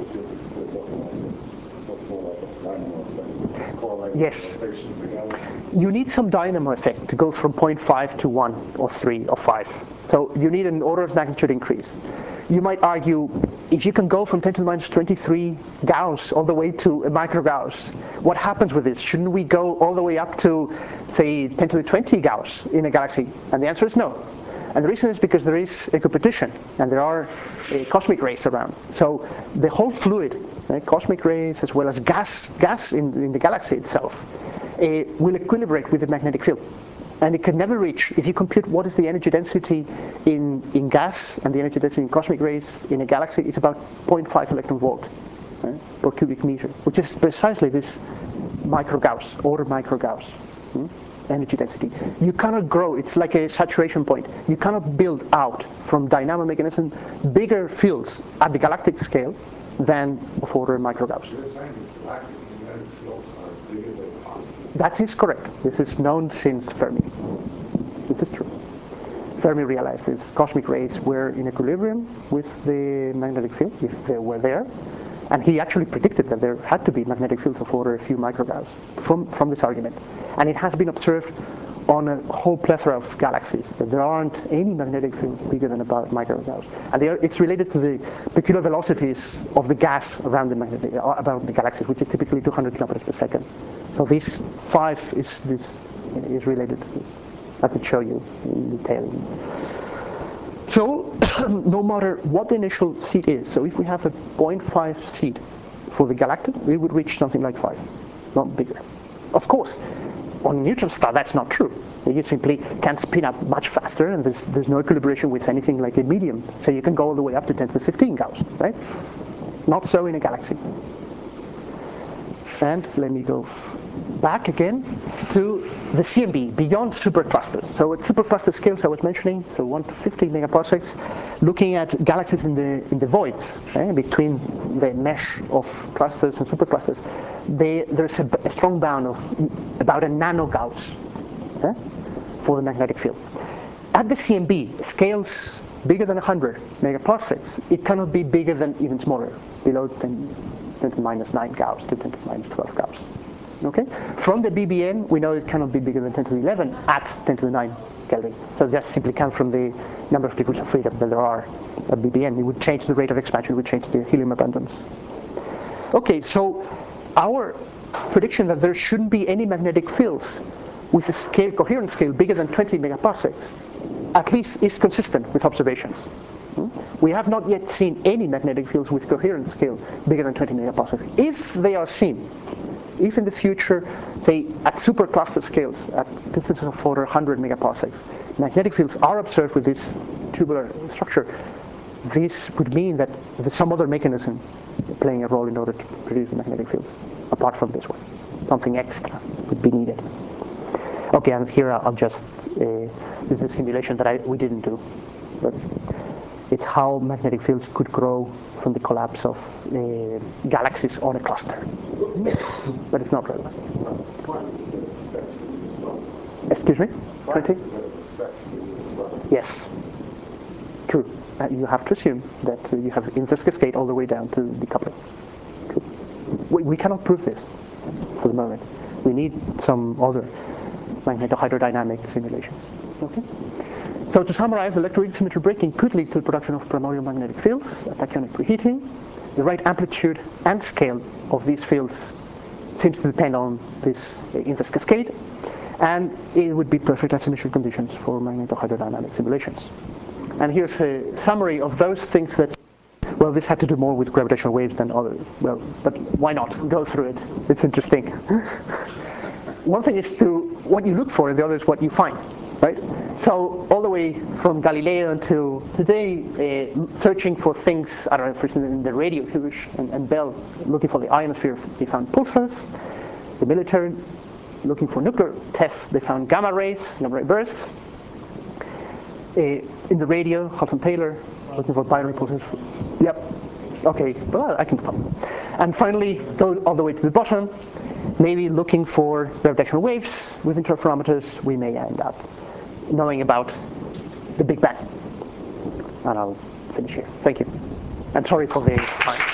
Yes. You need some dynamo effect to go from zero point five to one or three or five. So you need an order of magnitude increase. You might argue, if you can go from ten to the minus twenty-three Gauss all the way to a microgauss, what happens with this? Shouldn't we go all the way up to, say, ten to the twenty Gauss in a galaxy? And the answer is no. And the reason is because there is a competition, and there are uh, cosmic rays around. So the whole fluid, uh, cosmic rays as well as gas, gas in, in the galaxy itself, uh, will equilibrate with the magnetic field. And it can never reach, if you compute what is the energy density in, in gas and the energy density in cosmic rays in a galaxy, it's about zero point five electron volt right, per cubic meter, which is precisely this microgauss, order microgauss. Hmm? Energy density. You cannot grow, it's like a saturation point. You cannot build out from dynamo mechanism bigger fields at the galactic scale than of order microgauss. You're saying the galactic magnetic fields are bigger than cosmic. That is correct. This is known since Fermi. This is true. Fermi realized this. Cosmic rays were in equilibrium with the magnetic field, if they were there. And he actually predicted that there had to be magnetic fields of order a few microgauss from, from this argument. And it has been observed on a whole plethora of galaxies, that there aren't any magnetic fields bigger than about microgauss. And they are, it's related to the peculiar velocities of the gas around the, magnetic, uh, about the galaxies, which is typically two hundred kilometers per second. So this five is, this, is related to this. I could show you in detail. So, no matter what the initial seed is, so if we have a zero point five seed for the galactic, we would reach something like five, not bigger. Of course, on a neutron star, that's not true. You simply can spin up much faster, and there's, there's no equilibration with anything like a medium. So you can go all the way up to ten to the fifteen Gauss, right? Not so in a galaxy. And let me go back again to the C M B, beyond superclusters. So at supercluster scales I was mentioning, so one to fifty megaparsecs, looking at galaxies in the in the voids, eh, between the mesh of clusters and superclusters, they, there's a, a strong bound of about a nanogauss eh, for the magnetic field. At the C M B, scales bigger than one hundred megaparsecs, it cannot be bigger than even smaller, below ten to the minus nine Gauss to ten to the minus twelve Gauss. Okay? From the B B N, we know it cannot be bigger than ten to the eleven at ten to the nine Kelvin. So just simply count from the number of degrees of freedom that there are at B B N. It would change the rate of expansion, it would change the helium abundance. Okay, so our prediction that there shouldn't be any magnetic fields with a scale, coherent scale bigger than twenty megaparsecs, at least is consistent with observations. We have not yet seen any magnetic fields with coherent scale bigger than twenty megaparsecs. If they are seen, if in the future, say at supercluster scales, at distances of order one hundred megaparsecs, magnetic fields are observed with this tubular structure, this would mean that there's some other mechanism playing a role in order to produce magnetic fields, apart from this one. Something extra would be needed. Okay, and here I'll just, uh, this is a simulation that I, we didn't do. But it's how magnetic fields could grow from the collapse of uh, galaxies on a cluster. But it's not relevant. Excuse me? twenty? Yes. True. Uh, you have to assume that uh, you have inverse cascade all the way down to decoupling. We, we cannot prove this for the moment. We need some other magnetohydrodynamic simulations. Okay? So to summarize, electroweak symmetry breaking could lead to the production of primordial magnetic fields at tachyonic preheating. The right amplitude and scale of these fields seems to depend on this uh, inverse cascade, and it would be perfect asymmetry conditions for magnetohydrodynamic simulations. And here's a summary of those things that, well, this had to do more with gravitational waves than others. Well, but why not? Go through it. It's interesting. One thing is to what you look for, and the other is what you find. Right? So all the way from Galileo until today, uh, searching for things, I don't know, for instance, in the radio, Hughes and, and Bell, looking for the ionosphere, they found pulsars. The military, looking for nuclear tests, they found gamma rays, gamma ray bursts. Uh, in the radio, Hudson Taylor, looking for binary pulsars. Yep. Okay, well, I can stop. And finally, go all the way to the bottom, maybe looking for gravitational waves with interferometers, we may end up knowing about the Big Bang. And I'll finish here. Thank you. I'm sorry for the time.